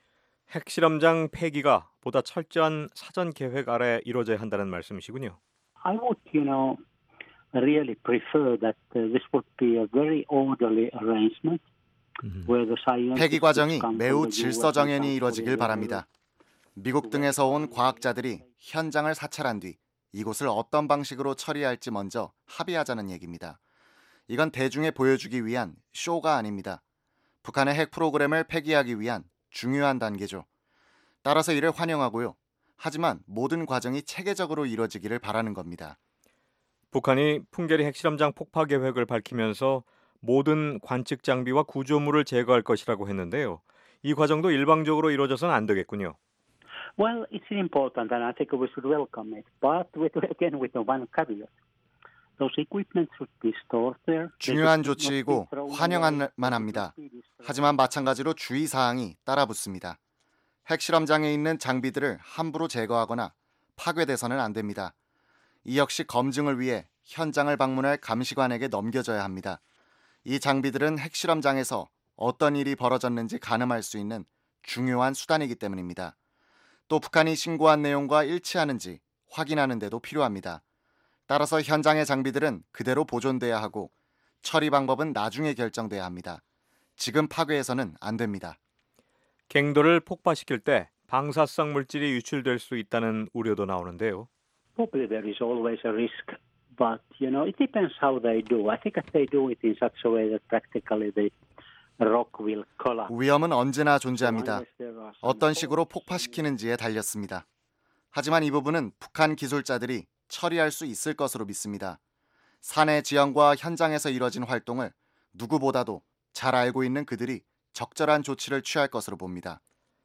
핵실험장 폐기가 보다 철저한 사전 계획 아래 이루어져야 한다는 말씀이시군요. I would, really prefer that this would be a very orderly arrangement. 폐기 과정이 매우 질서정연히 이루어지길 바랍니다. 미국 등에서 온 과학자들이 현장을 사찰한 뒤 이곳을 어떤 방식으로 처리할지 먼저 합의하자는 얘기입니다. 이건 대중에 보여주기 위한 쇼가 아닙니다. 북한의 핵 프로그램을 폐기하기 위한 중요한 단계죠. 따라서 이를 환영하고요. 하지만 모든 과정이 체계적으로 이뤄지기를 바라는 겁니다. 북한이 풍계리 핵실험장 폭파 계획을 밝히면서 모든 관측 장비와 구조물을 제거할 것이라고 했는데요. 이 과정도 일방적으로 이루어져서는 안 되겠군요. Well, it's important, and I think we should welcome it. But again, with the one caveat, those equipment should be stored there. 중요한 조치이고 환영할 만합니다. 하지만 마찬가지로 주의사항이 따라붙습니다. 핵실험장에 있는 장비들을 함부로 제거하거나 파괴돼서는 안 됩니다. 이 역시 검증을 위해 현장을 방문할 감시관에게 넘겨져야 합니다. 이 장비들은 핵실험장에서 어떤 일이 벌어졌는지 가늠할 수 있는 중요한 수단이기 때문입니다. 또 북한이 신고한 내용과 일치하는지 확인하는 데도 필요합니다. 따라서 현장의 장비들은 그대로 보존돼야 하고 처리 방법은 나중에 결정돼야 합니다. 지금 파괴해서는 안 됩니다. 갱도를 폭파시킬 때 방사성 물질이 유출될 수 있다는 우려도 나오는데요. Probably there is always a risk, but it depends how they do. I think if they do it in such a way that practically the rock will collapse. 위험은 언제나 존재합니다. 어떤 식으로 폭파시키는지에 달렸습니다. 하지만 이 부분은 북한 기술자들이 처리할 수 있을 것으로 믿습니다. 산해 지형과 현장에서 이뤄진 활동을 누구보다도 잘 알고 있는 그들이 적절한 조치를 취할 것으로 봅니다.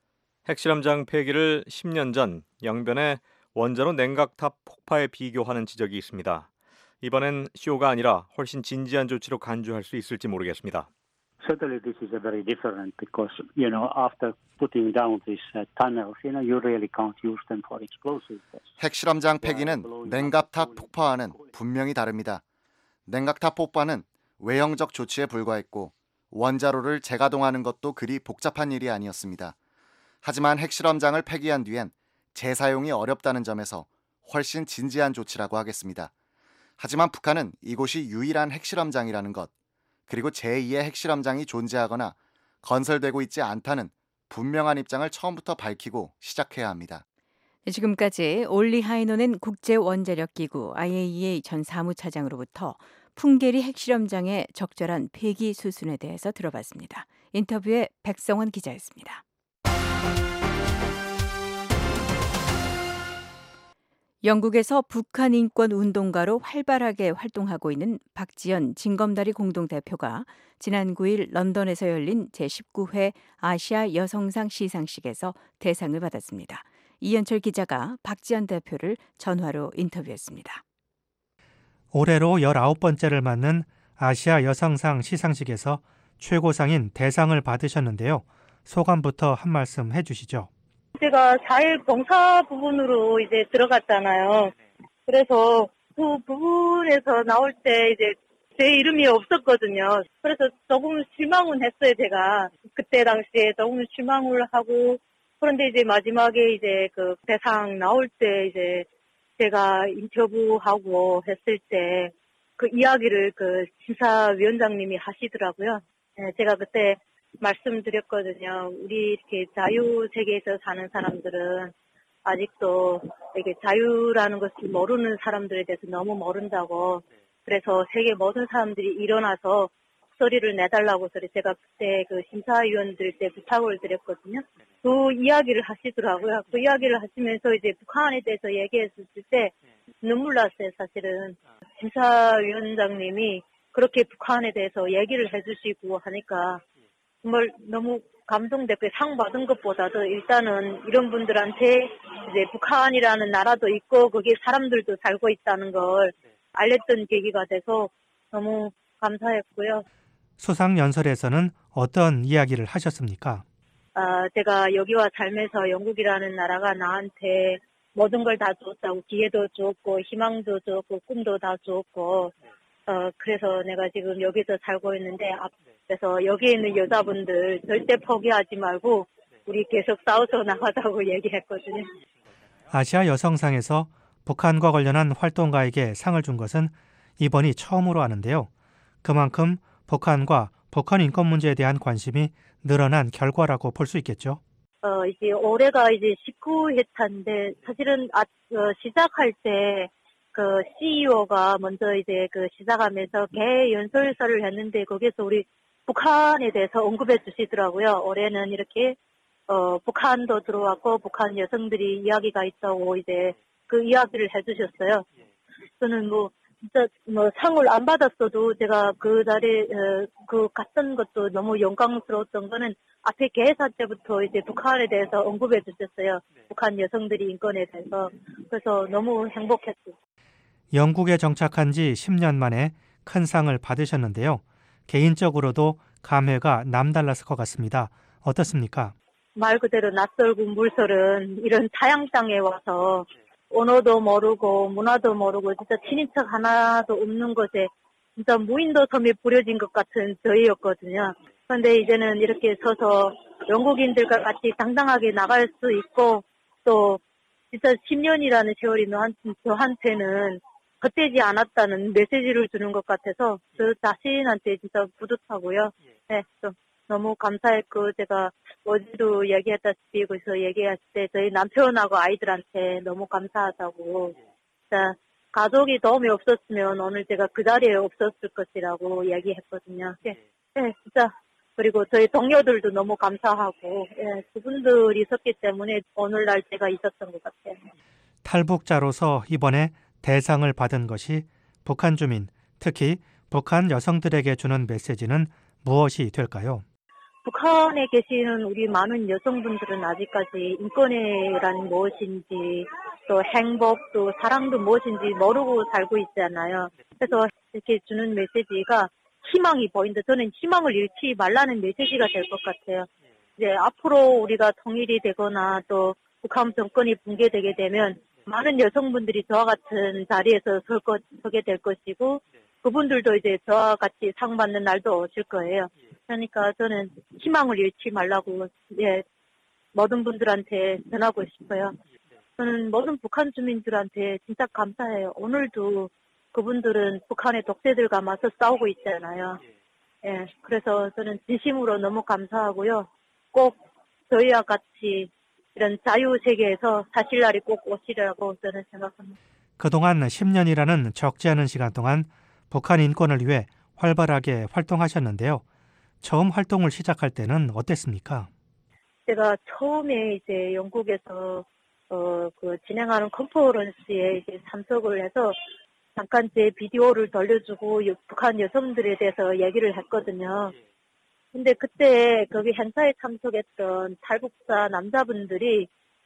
핵실험장 폐기를 10년 전 영변의 원자로 냉각탑 폭파에 비교하는 지적이 있습니다. 이번엔 쇼가 아니라 훨씬 진지한 조치로 간주할 수 있을지 모르겠습니다. Certainly this is a very different because, after putting down these tunnels, you really can't use them for explosive tests. 핵실험장 폐기는 냉각탑 폭파와는 분명히 다릅니다. 냉각탑 폭파는 외형적 조치에 불과했고 원자로를 재가동하는 것도 그리 복잡한 일이 아니었습니다. 하지만 핵실험장을 폐기한 뒤엔 재사용이 어렵다는 점에서 훨씬 진지한 조치라고 하겠습니다. 하지만 북한은 이곳이 유일한 핵실험장이라는 것, 그리고 제2의 핵실험장이 존재하거나 건설되고 있지 않다는 분명한 입장을 처음부터 밝히고 시작해야 합니다. 지금까지 올리 하이노넨 국제원자력기구 IAEA 전 사무차장으로부터 풍계리 핵실험장의 적절한 폐기 수순에 대해서 들어봤습니다. 인터뷰에 백성원 기자였습니다. 영국에서 북한 인권 운동가로 활발하게 활동하고 있는 박지연 진검다리 공동대표가 지난 9일 런던에서 열린 제19회 아시아 여성상 시상식에서 대상을 받았습니다. 이현철 기자가 박지연 대표를 전화로 인터뷰했습니다. 올해로 19번째를 맞는 아시아 여성상 시상식에서 최고상인 대상을 받으셨는데요. 소감부터 한 말씀 해주시죠. 제가 4일 봉사 부분으로 이제 들어갔잖아요. 그래서 그 부분에서 나올 때 이제 제 이름이 없었거든요. 그래서 조금 실망은 했어요, 제가. 그때 당시에 조금 실망을 하고, 그런데 이제 마지막에 이제 그 대상 나올 때 이제 제가 인터뷰하고 했을 때 그 이야기를 그 심사위원장님이 하시더라고요. 네, 제가 그때 말씀드렸거든요. 우리 이렇게 자유 세계에서 사는 사람들은 아직도 이게 자유라는 것을 모르는 사람들에 대해서 너무 모른다고. 그래서 세계 모든 사람들이 일어나서 목소리를 내달라고 해서 제가 그때 그 심사위원들 때 부탁을 드렸거든요. 그 이야기를 하시더라고요. 그 이야기를 하시면서 이제 북한에 대해서 얘기했을 때 눈물 났어요, 사실은. 심사위원장님이 그렇게 북한에 대해서 얘기를 해주시고 하니까 정말 너무 감동됐고요. 상 받은 것보다도 일단은 이런 분들한테 이제 북한이라는 나라도 있고 거기에 사람들도 살고 있다는 걸 알렸던 계기가 돼서 너무 감사했고요. 수상 연설에서는 어떤 이야기를 하셨습니까? 제가 여기와 살면서 영국이라는 나라가 나한테 모든 걸 다 줬다고, 기회도 줬고 희망도 줬고 꿈도 다 줬고 그래서 내가 지금 여기서 살고 있는데 그래서 여기에 있는 여자분들 절대 포기하지 말고 우리 계속 싸워서 나가자고 얘기했거든요. 아시아 여성상에서 북한과 관련한 활동가에게 상을 준 것은 이번이 처음으로 하는데요. 그만큼 북한과 북한 인권 문제에 대한 관심이 늘어난 결과라고 볼 수 있겠죠. 이제 올해가 이제 19회차인데 사실은 시작할 때 그 CEO가 먼저 이제 그 시작하면서 개 연설서를 했는데 거기에서 우리 북한에 대해서 언급해 주시더라고요. 올해는 이렇게 북한도 들어왔고 북한 여성들이 이야기가 있다고 이제 그 이야기를 해주셨어요. 저는 진짜 상을 안 받았어도 제가 그 자리에 갔던 것도 너무 영광스러웠던 거는 앞에 개회사 때부터 이제 북한에 대해서 언급해 주셨어요. 북한 여성들이 인권에 대해서. 그래서 너무 행복했어요. 영국에 정착한 지 10년 만에 큰 상을 받으셨는데요. 개인적으로도 감회가 남달랐을 것 같습니다. 어떻습니까? 말 그대로 낯설고 물설은 이런 타양 땅에 와서 언어도 모르고 문화도 모르고 진짜 친인척 하나도 없는 곳에 진짜 무인도 섬에 뿌려진 것 같은 저희였거든요. 그런데 이제는 이렇게 서서 영국인들과 같이 당당하게 나갈 수 있고 또 진짜 10년이라는 세월이 저한테는 헛되지 않았다는 메시지를 주는 것 같아서 저 자신한테 진짜 뿌듯하고요. 네, 좀 너무 감사했고 제가 어제도 얘기했다시피 거기서 얘기했을 때 저희 남편하고 아이들한테 너무 감사하다고 진짜 가족이 도움이 없었으면 오늘 제가 그 자리에 없었을 것이라고 얘기했거든요. 네, 진짜 그리고 저희 동료들도 너무 감사하고 그분들이 있었기 때문에 오늘날 제가 있었던 것 같아요. 탈북자로서 이번에 대상을 받은 것이 북한 주민, 특히 북한 여성들에게 주는 메시지는 무엇이 될까요? 북한에 계시는 우리 많은 여성분들은 아직까지 인권이란 무엇인지 또 행복 또 사랑도 무엇인지 모르고 살고 있잖아요. 그래서 이렇게 주는 메시지가 희망이 보인다. 저는 희망을 잃지 말라는 메시지가 될 것 같아요. 이제 앞으로 우리가 통일이 되거나 또 북한 정권이 붕괴되게 되면 많은 여성분들이 저와 같은 자리에서 서게 될 것이고 그분들도 이제 저와 같이 상받는 날도 오실 거예요. 그러니까 저는 희망을 잃지 말라고 모든 분들한테 전하고 싶어요. 저는 모든 북한 주민들한테 진짜 감사해요. 오늘도 그분들은 북한의 독재들과 맞서 싸우고 있잖아요. 그래서 저는 진심으로 너무 감사하고요. 꼭 저희와 같이 이런 자유세계에서 사실 날이 꼭 오시라고 저는 생각합니다. 그동안 10년이라는 적지 않은 시간 동안 북한 인권을 위해 활발하게 활동하셨는데요. 처음 활동을 시작할 때는 어땠습니까? 제가 처음에 이제 영국에서 진행하는 컨퍼런스에 이제 참석을 해서 잠깐 제 비디오를 돌려주고 북한 여성들에 대해서 얘기를 했거든요. 근데 그때 거기 행사에 참석했던 탈북자 남자분들이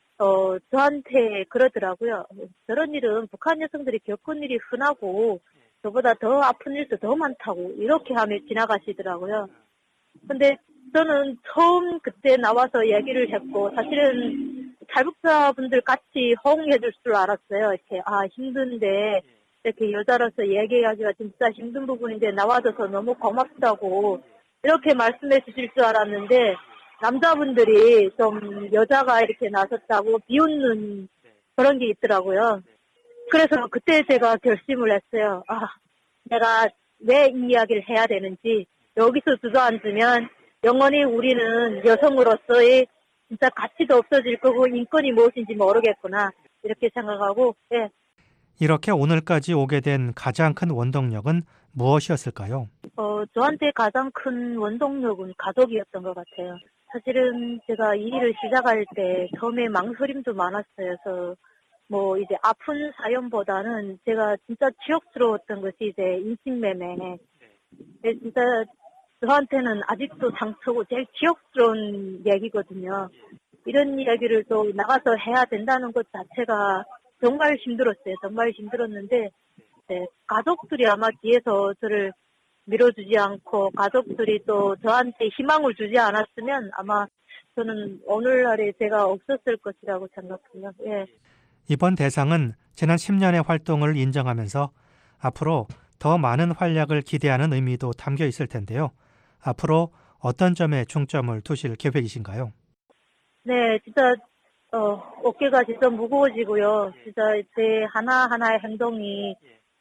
저한테 그러더라고요. 저런 일은 북한 여성들이 겪은 일이 흔하고 저보다 더 아픈 일도 더 많다고 이렇게 하며 지나가시더라고요. 근데 저는 처음 그때 나와서 얘기를 했고 사실은 탈북자분들 같이 호응해 줄 줄 알았어요. 이렇게 힘든데 이렇게 여자로서 얘기하기가 진짜 힘든 부분인데 나와줘서 너무 고맙다고 이렇게 말씀해 주실 줄 알았는데 남자분들이 좀 여자가 이렇게 나섰다고 비웃는 그런 게 있더라고요. 그래서 그때 제가 결심을 했어요. 내가 왜 이 이야기를 해야 되는지 여기서 주저앉으면 영원히 우리는 여성으로서의 진짜 가치도 없어질 거고 인권이 무엇인지 모르겠구나 이렇게 생각하고 이렇게 오늘까지 오게 된 가장 큰 원동력은 무엇이었을까요? 저한테 가장 큰 원동력은 가족이었던 것 같아요. 사실은 제가 이 일을 시작할 때 처음에 망설임도 많았어요. 그래서 이제 아픈 사연보다는 제가 진짜 치욕스러웠던 것이 이제 인신매매. 진짜 저한테는 아직도 상처고 제일 치욕스러운 얘기거든요. 이런 이야기를 또 나가서 해야 된다는 것 자체가 정말 힘들었어요. 정말 힘들었는데 가족들이 아마 뒤에서 저를 밀어주지 않고 가족들이 또 저한테 희망을 주지 않았으면 아마 저는 오늘날에 제가 없었을 것이라고 생각해요. 이번 대상은 지난 10년의 활동을 인정하면서 앞으로 더 많은 활약을 기대하는 의미도 담겨 있을 텐데요. 앞으로 어떤 점에 중점을 두실 계획이신가요? 네, 진짜 어깨가 진짜 무거워지고요. 진짜 제 하나하나의 행동이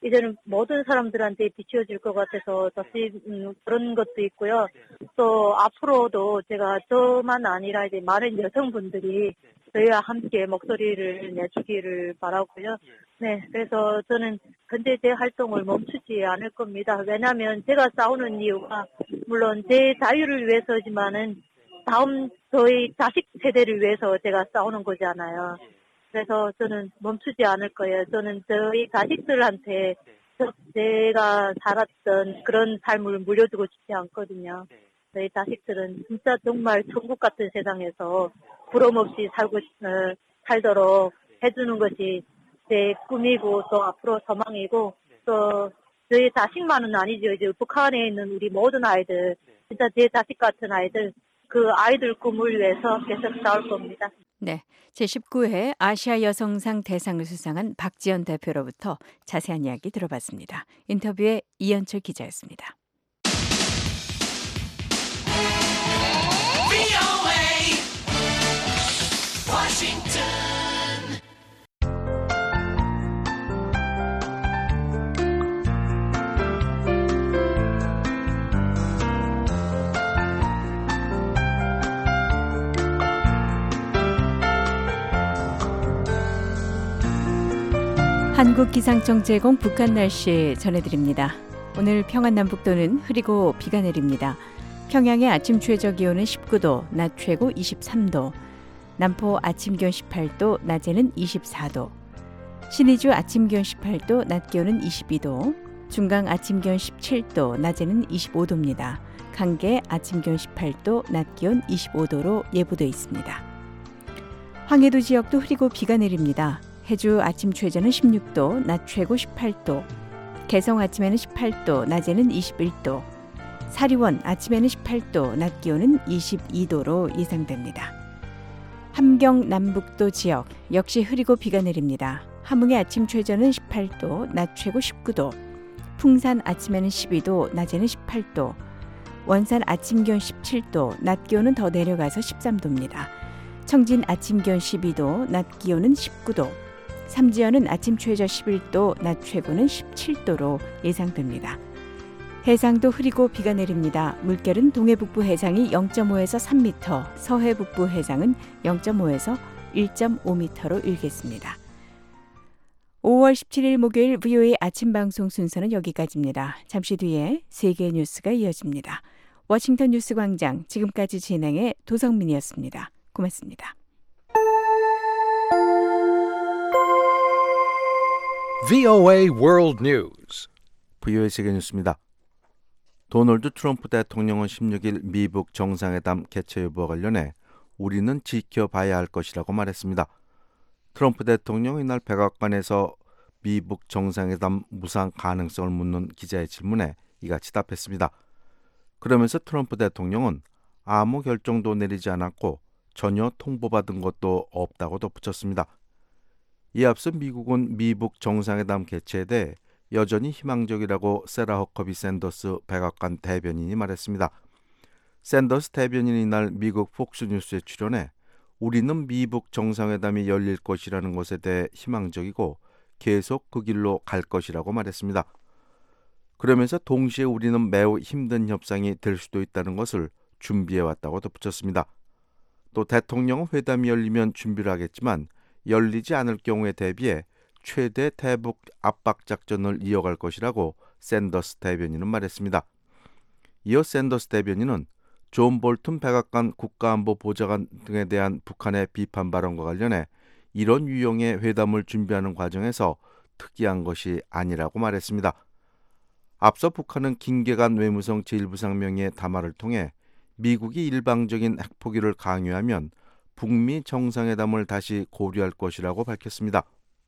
이제는 모든 사람들한테 비추어질 것 같아서 다시 그런 것도 있고요. 또 앞으로도 제가 저만 아니라 이제 많은 여성분들이 저희와 함께 목소리를 내주기를 바라고요. 네, 그래서 저는 현재 제 활동을 멈추지 않을 겁니다. 왜냐하면 제가 싸우는 이유가 물론 제 자유를 위해서지만은 다음 저희 자식 세대를 위해서 제가 싸우는 거잖아요. 그래서 저는 멈추지 않을 거예요. 저는 저희 자식들한테 제가 살았던 그런 삶을 물려주고 싶지 않거든요. 저희 자식들은 진짜 정말 천국 같은 세상에서 부러움 없이 살도록 해주는 것이 제 꿈이고 또 앞으로 소망이고 또 저희 자식만은 아니죠. 이제 북한에 있는 우리 모든 아이들, 진짜 제 자식 같은 아이들, 그 아이들 꿈을 위해서 계속 싸울 겁니다. 네, 제19회 아시아 여성상 대상을 수상한 박지연 대표로부터 자세한 이야기 들어봤습니다. 인터뷰에 이현철 기자였습니다. 한국기상청 제공 북한 날씨 전해드립니다. 오늘 평안남북도는 흐리고 비가 내립니다. 평양의 아침 최저 기온은 19도, 낮 최고 23도, 남포 아침 기온 18도, 낮에는 24도, 신의주 아침 기온 18도, 낮 기온은 22도, 중강 아침 기온 17도, 낮에는 25도입니다. 강계 아침 기온 18도, 낮 기온 25도로 예보되어 있습니다. 황해도 지역도 흐리고 비가 내립니다. 해주 아침 최저는 16도, 낮 최고 18도, 개성 아침에는 18도, 낮에는 21도, 사리원 아침에는 18도, 낮 기온은 22도로 예상됩니다. 함경 남북도 지역 역시 흐리고 비가 내립니다. 함흥의 아침 최저는 18도, 낮 최고 19도, 풍산 아침에는 12도, 낮에는 18도, 원산 아침 기온 17도, 낮 기온은 더 내려가서 13도입니다. 청진 아침 기온 12도, 낮 기온은 19도, 삼지연은 아침 최저 11도, 낮 최고는 17도로 예상됩니다. 해상도 흐리고 비가 내립니다. 물결은 동해북부 해상이 0.5에서 3m, 서해북부 해상은 0.5에서 1.5m로 일겠습니다. 5월 17일 목요일 VOA 아침 방송 순서는 여기까지입니다. 잠시 뒤에 세계 뉴스가 이어집니다. 워싱턴 뉴스 광장 지금까지 진행의 도성민이었습니다. 고맙습니다. VOA World News. VOA 세계 뉴스입니다. 도널드 트럼프 대통령은 16일 미북 정상회담 개최 여부와 관련해 우리는 지켜봐야 할 것이라고 말했습니다. 트럼프 대통령은 이날 백악관에서 미북 정상회담 무산 가능성을 묻는 기자의 질문에 이같이 답했습니다. 그러면서 트럼프 대통령은 아무 결정도 내리지 않았고 전혀 통보받은 것도 없다고 덧붙였습니다. 이에 앞서 미국은 미북 정상회담 개최에 대해 여전히 희망적이라고 세라 허커비 샌더스 백악관 대변인이 말했습니다. 샌더스 대변인이 이날 미국 폭스뉴스에 출연해 우리는 미북 정상회담이 열릴 것이라는 것에 대해 희망적이고 계속 그 길로 갈 것이라고 말했습니다. 그러면서 동시에 우리는 매우 힘든 협상이 될 수도 있다는 것을 준비해왔다고 덧붙였습니다. 또 대통령은 회담이 열리면 준비를 하겠지만 열리지 않을 경우에 대비해 최대 대북 압박 작전을 이어갈 것이라고 샌더스 대변인은 말했습니다. 이어 샌더스 대변인은 존 볼튼 백악관 국가안보 보좌관 등에 대한 북한의 비판 발언과 관련해 이런 유형의 회담을 준비하는 과정에서 특이한 것이 아니라고 말했습니다. 앞서 북한은 김계관 외무성 제1부상명의의 담화를 통해 미국이 일방적인 핵포기를 강요하면 북미 정상회담을 다시 고려할 것이라고 밝혔습니다.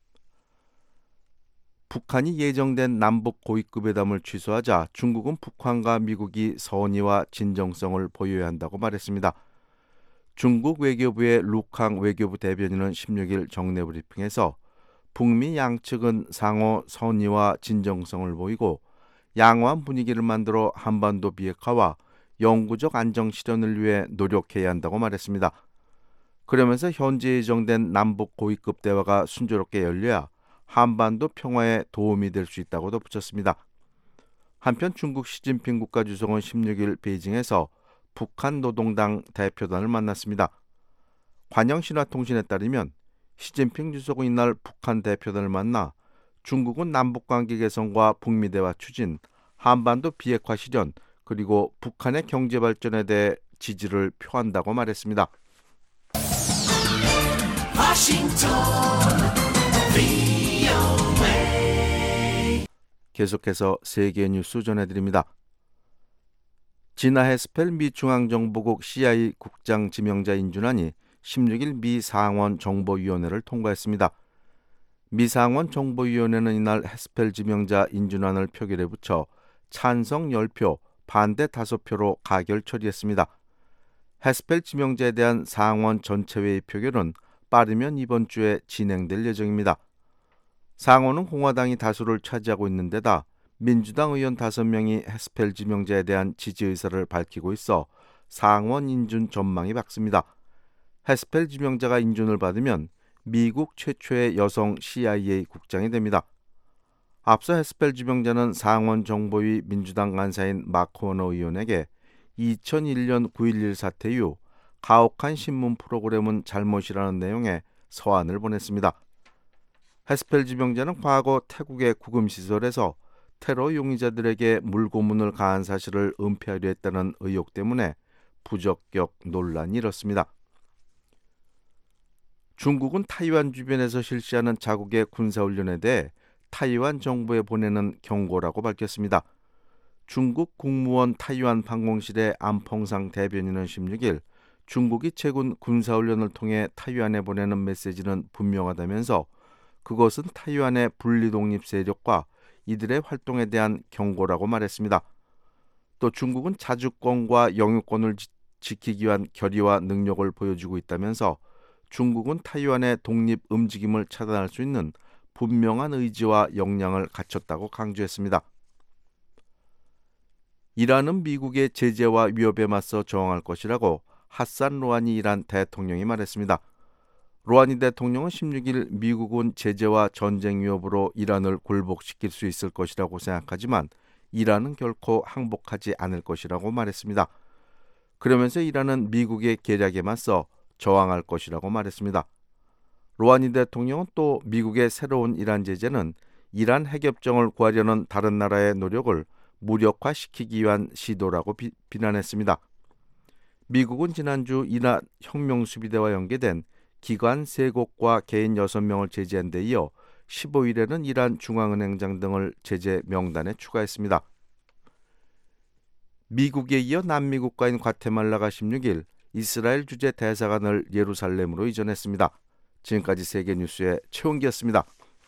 북한이 예정된 남북 고위급 회담을 취소하자 중국은 북한과 미국이 선의와 진정성을 보여야 한다고 말했습니다. 중국 외교부의 루캉 외교부 대변인은 16일 정례 브리핑에서 북미 양측은 상호 선의와 진정성을 보이고 양호한 분위기를 만들어 한반도 비핵화와 영구적 안정 실현을 위해 노력해야 한다고 말했습니다. 그러면서 현재 예정된 남북 고위급 대화가 순조롭게 열려야 한반도 평화에 도움이 될 수 있다고 덧붙였습니다. 한편 중국 시진핑 국가주석은 16일 베이징에서 북한 노동당 대표단을 만났습니다. 관영신화통신에 따르면 시진핑 주석은 이날 북한 대표단을 만나 중국은 남북관계 개선과 북미 대화 추진, 한반도 비핵화 실현, 그리고 북한의 경제 발전에 대해 지지를 표한다고 말했습니다. 계속해서 세계 뉴스 전해드립니다. 지나 헤스펠 미 중앙정보국 CIA 국장 지명자 인준안이 16일 미 상원 정보위원회를 통과했습니다. 미 상원 정보위원회는 이날 헤스펠 지명자 인준안을 표결에 붙여 찬성 10표, 반대 5표로 가결 처리했습니다. 헤스펠 지명자에 대한 상원 전체회의 표결은 빠르면 이번 주에 진행될 예정입니다. 상원은 공화당이 다수를 차지하고 있는 데다 민주당 의원 5명이 헤스펠 지명자에 대한 지지 의사를 밝히고 있어 상원 인준 전망이 밝습니다. 헤스펠 지명자가 인준을 받으면 미국 최초의 여성 CIA 국장이 됩니다. 앞서 헤스펠 지명자는 상원 정보위 민주당 간사인 마크 워너 의원에게 2001년 9.11 사태 이후 가혹한 신문 프로그램은 잘못이라는 내용의 서한을 보냈습니다. 헤스펠 지명자는 과거 태국의 구금시설에서 테러 용의자들에게 물고문을 가한 사실을 은폐하려 했다는 의혹 때문에 부적격 논란이 일었습니다. 중국은 타이완 주변에서 실시하는 자국의 군사훈련에 대해 타이완 정부에 보내는 경고라고 밝혔습니다. 중국 국무원 타이완 방공실의 안펑상 대변인은 16일 중국이 제군 군사훈련을 통해 타이완에 보내는 메시지는 분명하다면서 그것은 타이완의 분리독립 세력과 이들의 활동에 대한 경고라고 말했습니다. 또 중국은 자주권과 영유권을 지키기 위한 결의와 능력을 보여주고 있다면서 중국은 타이완의 독립 움직임을 차단할 수 있는 분명한 의지와 역량을 갖췄다고 강조했습니다. 이란은 미국의 제재와 위협에 맞서 저항할 것이라고 하산 로하니 이란 대통령이 말했습니다. 로하니 대통령은 16일 미국은 제재와 전쟁 위협으로 이란을 굴복시킬 수 있을 것이라고 생각하지만 이란은 결코 항복하지 않을 것이라고 말했습니다. 그러면서 이란은 미국의 계략에 맞서 저항할 것이라고 말했습니다. 로하니 대통령은 또 미국의 새로운 이란 제재는 이란 핵협정을 구하려는 다른 나라의 노력을 무력화시키기 위한 시도라고 비난했습니다. 미국은 지난주 이란 혁명수비대와 연계된 기관 3곳과 개인 6명을 제재한 데 이어 15일에는 이란 중앙은행장 등을 제재 명단에 추가했습니다. 미국에 이어 남미 국가인 과테말라가 16일 이스라엘 주재 대사관을 예루살렘으로 이전했습니다. 지금까지 세계뉴스의 최원기였습니다.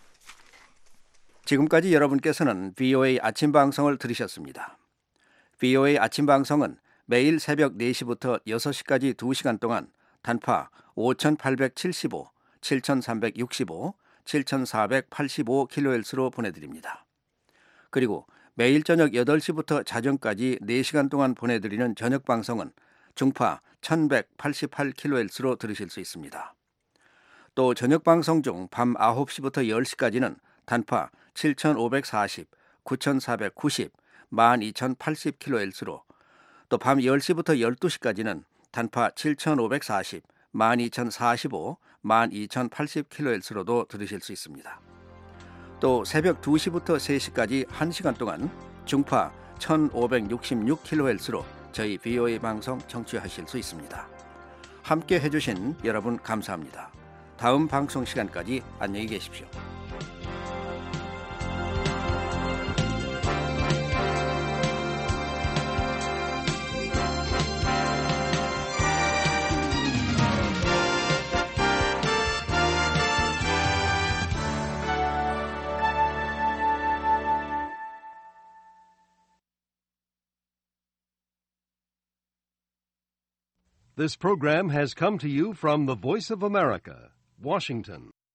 지금까지 여러분께서는 VOA 아침 방송을 들으셨습니다. VOA 아침 방송은 매일 새벽 4시부터 6시까지 2시간 동안 단파 5875, 7365, 7485kHz로 보내드립니다. 그리고 매일 저녁 8시부터 자정까지 4시간 동안 보내드리는 저녁 방송은 중파 1188kHz로 들으실 수 있습니다. 또 저녁 방송 중 밤 9시부터 10시까지는 단파 7540, 9490, 12080kHz로 또 밤 10시부터 12시까지는 단파 7540, 12045, 12080kHz로도 들으실 수 있습니다. 또 새벽 2시부터 3시까지 1시간 동안 중파 1566kHz로 저희 VOA 방송 청취하실 수 있습니다. 함께 해주신 여러분 감사합니다. 다음 방송 시간까지 안녕히 계십시오. This program has come to you from the Voice of America, Washington.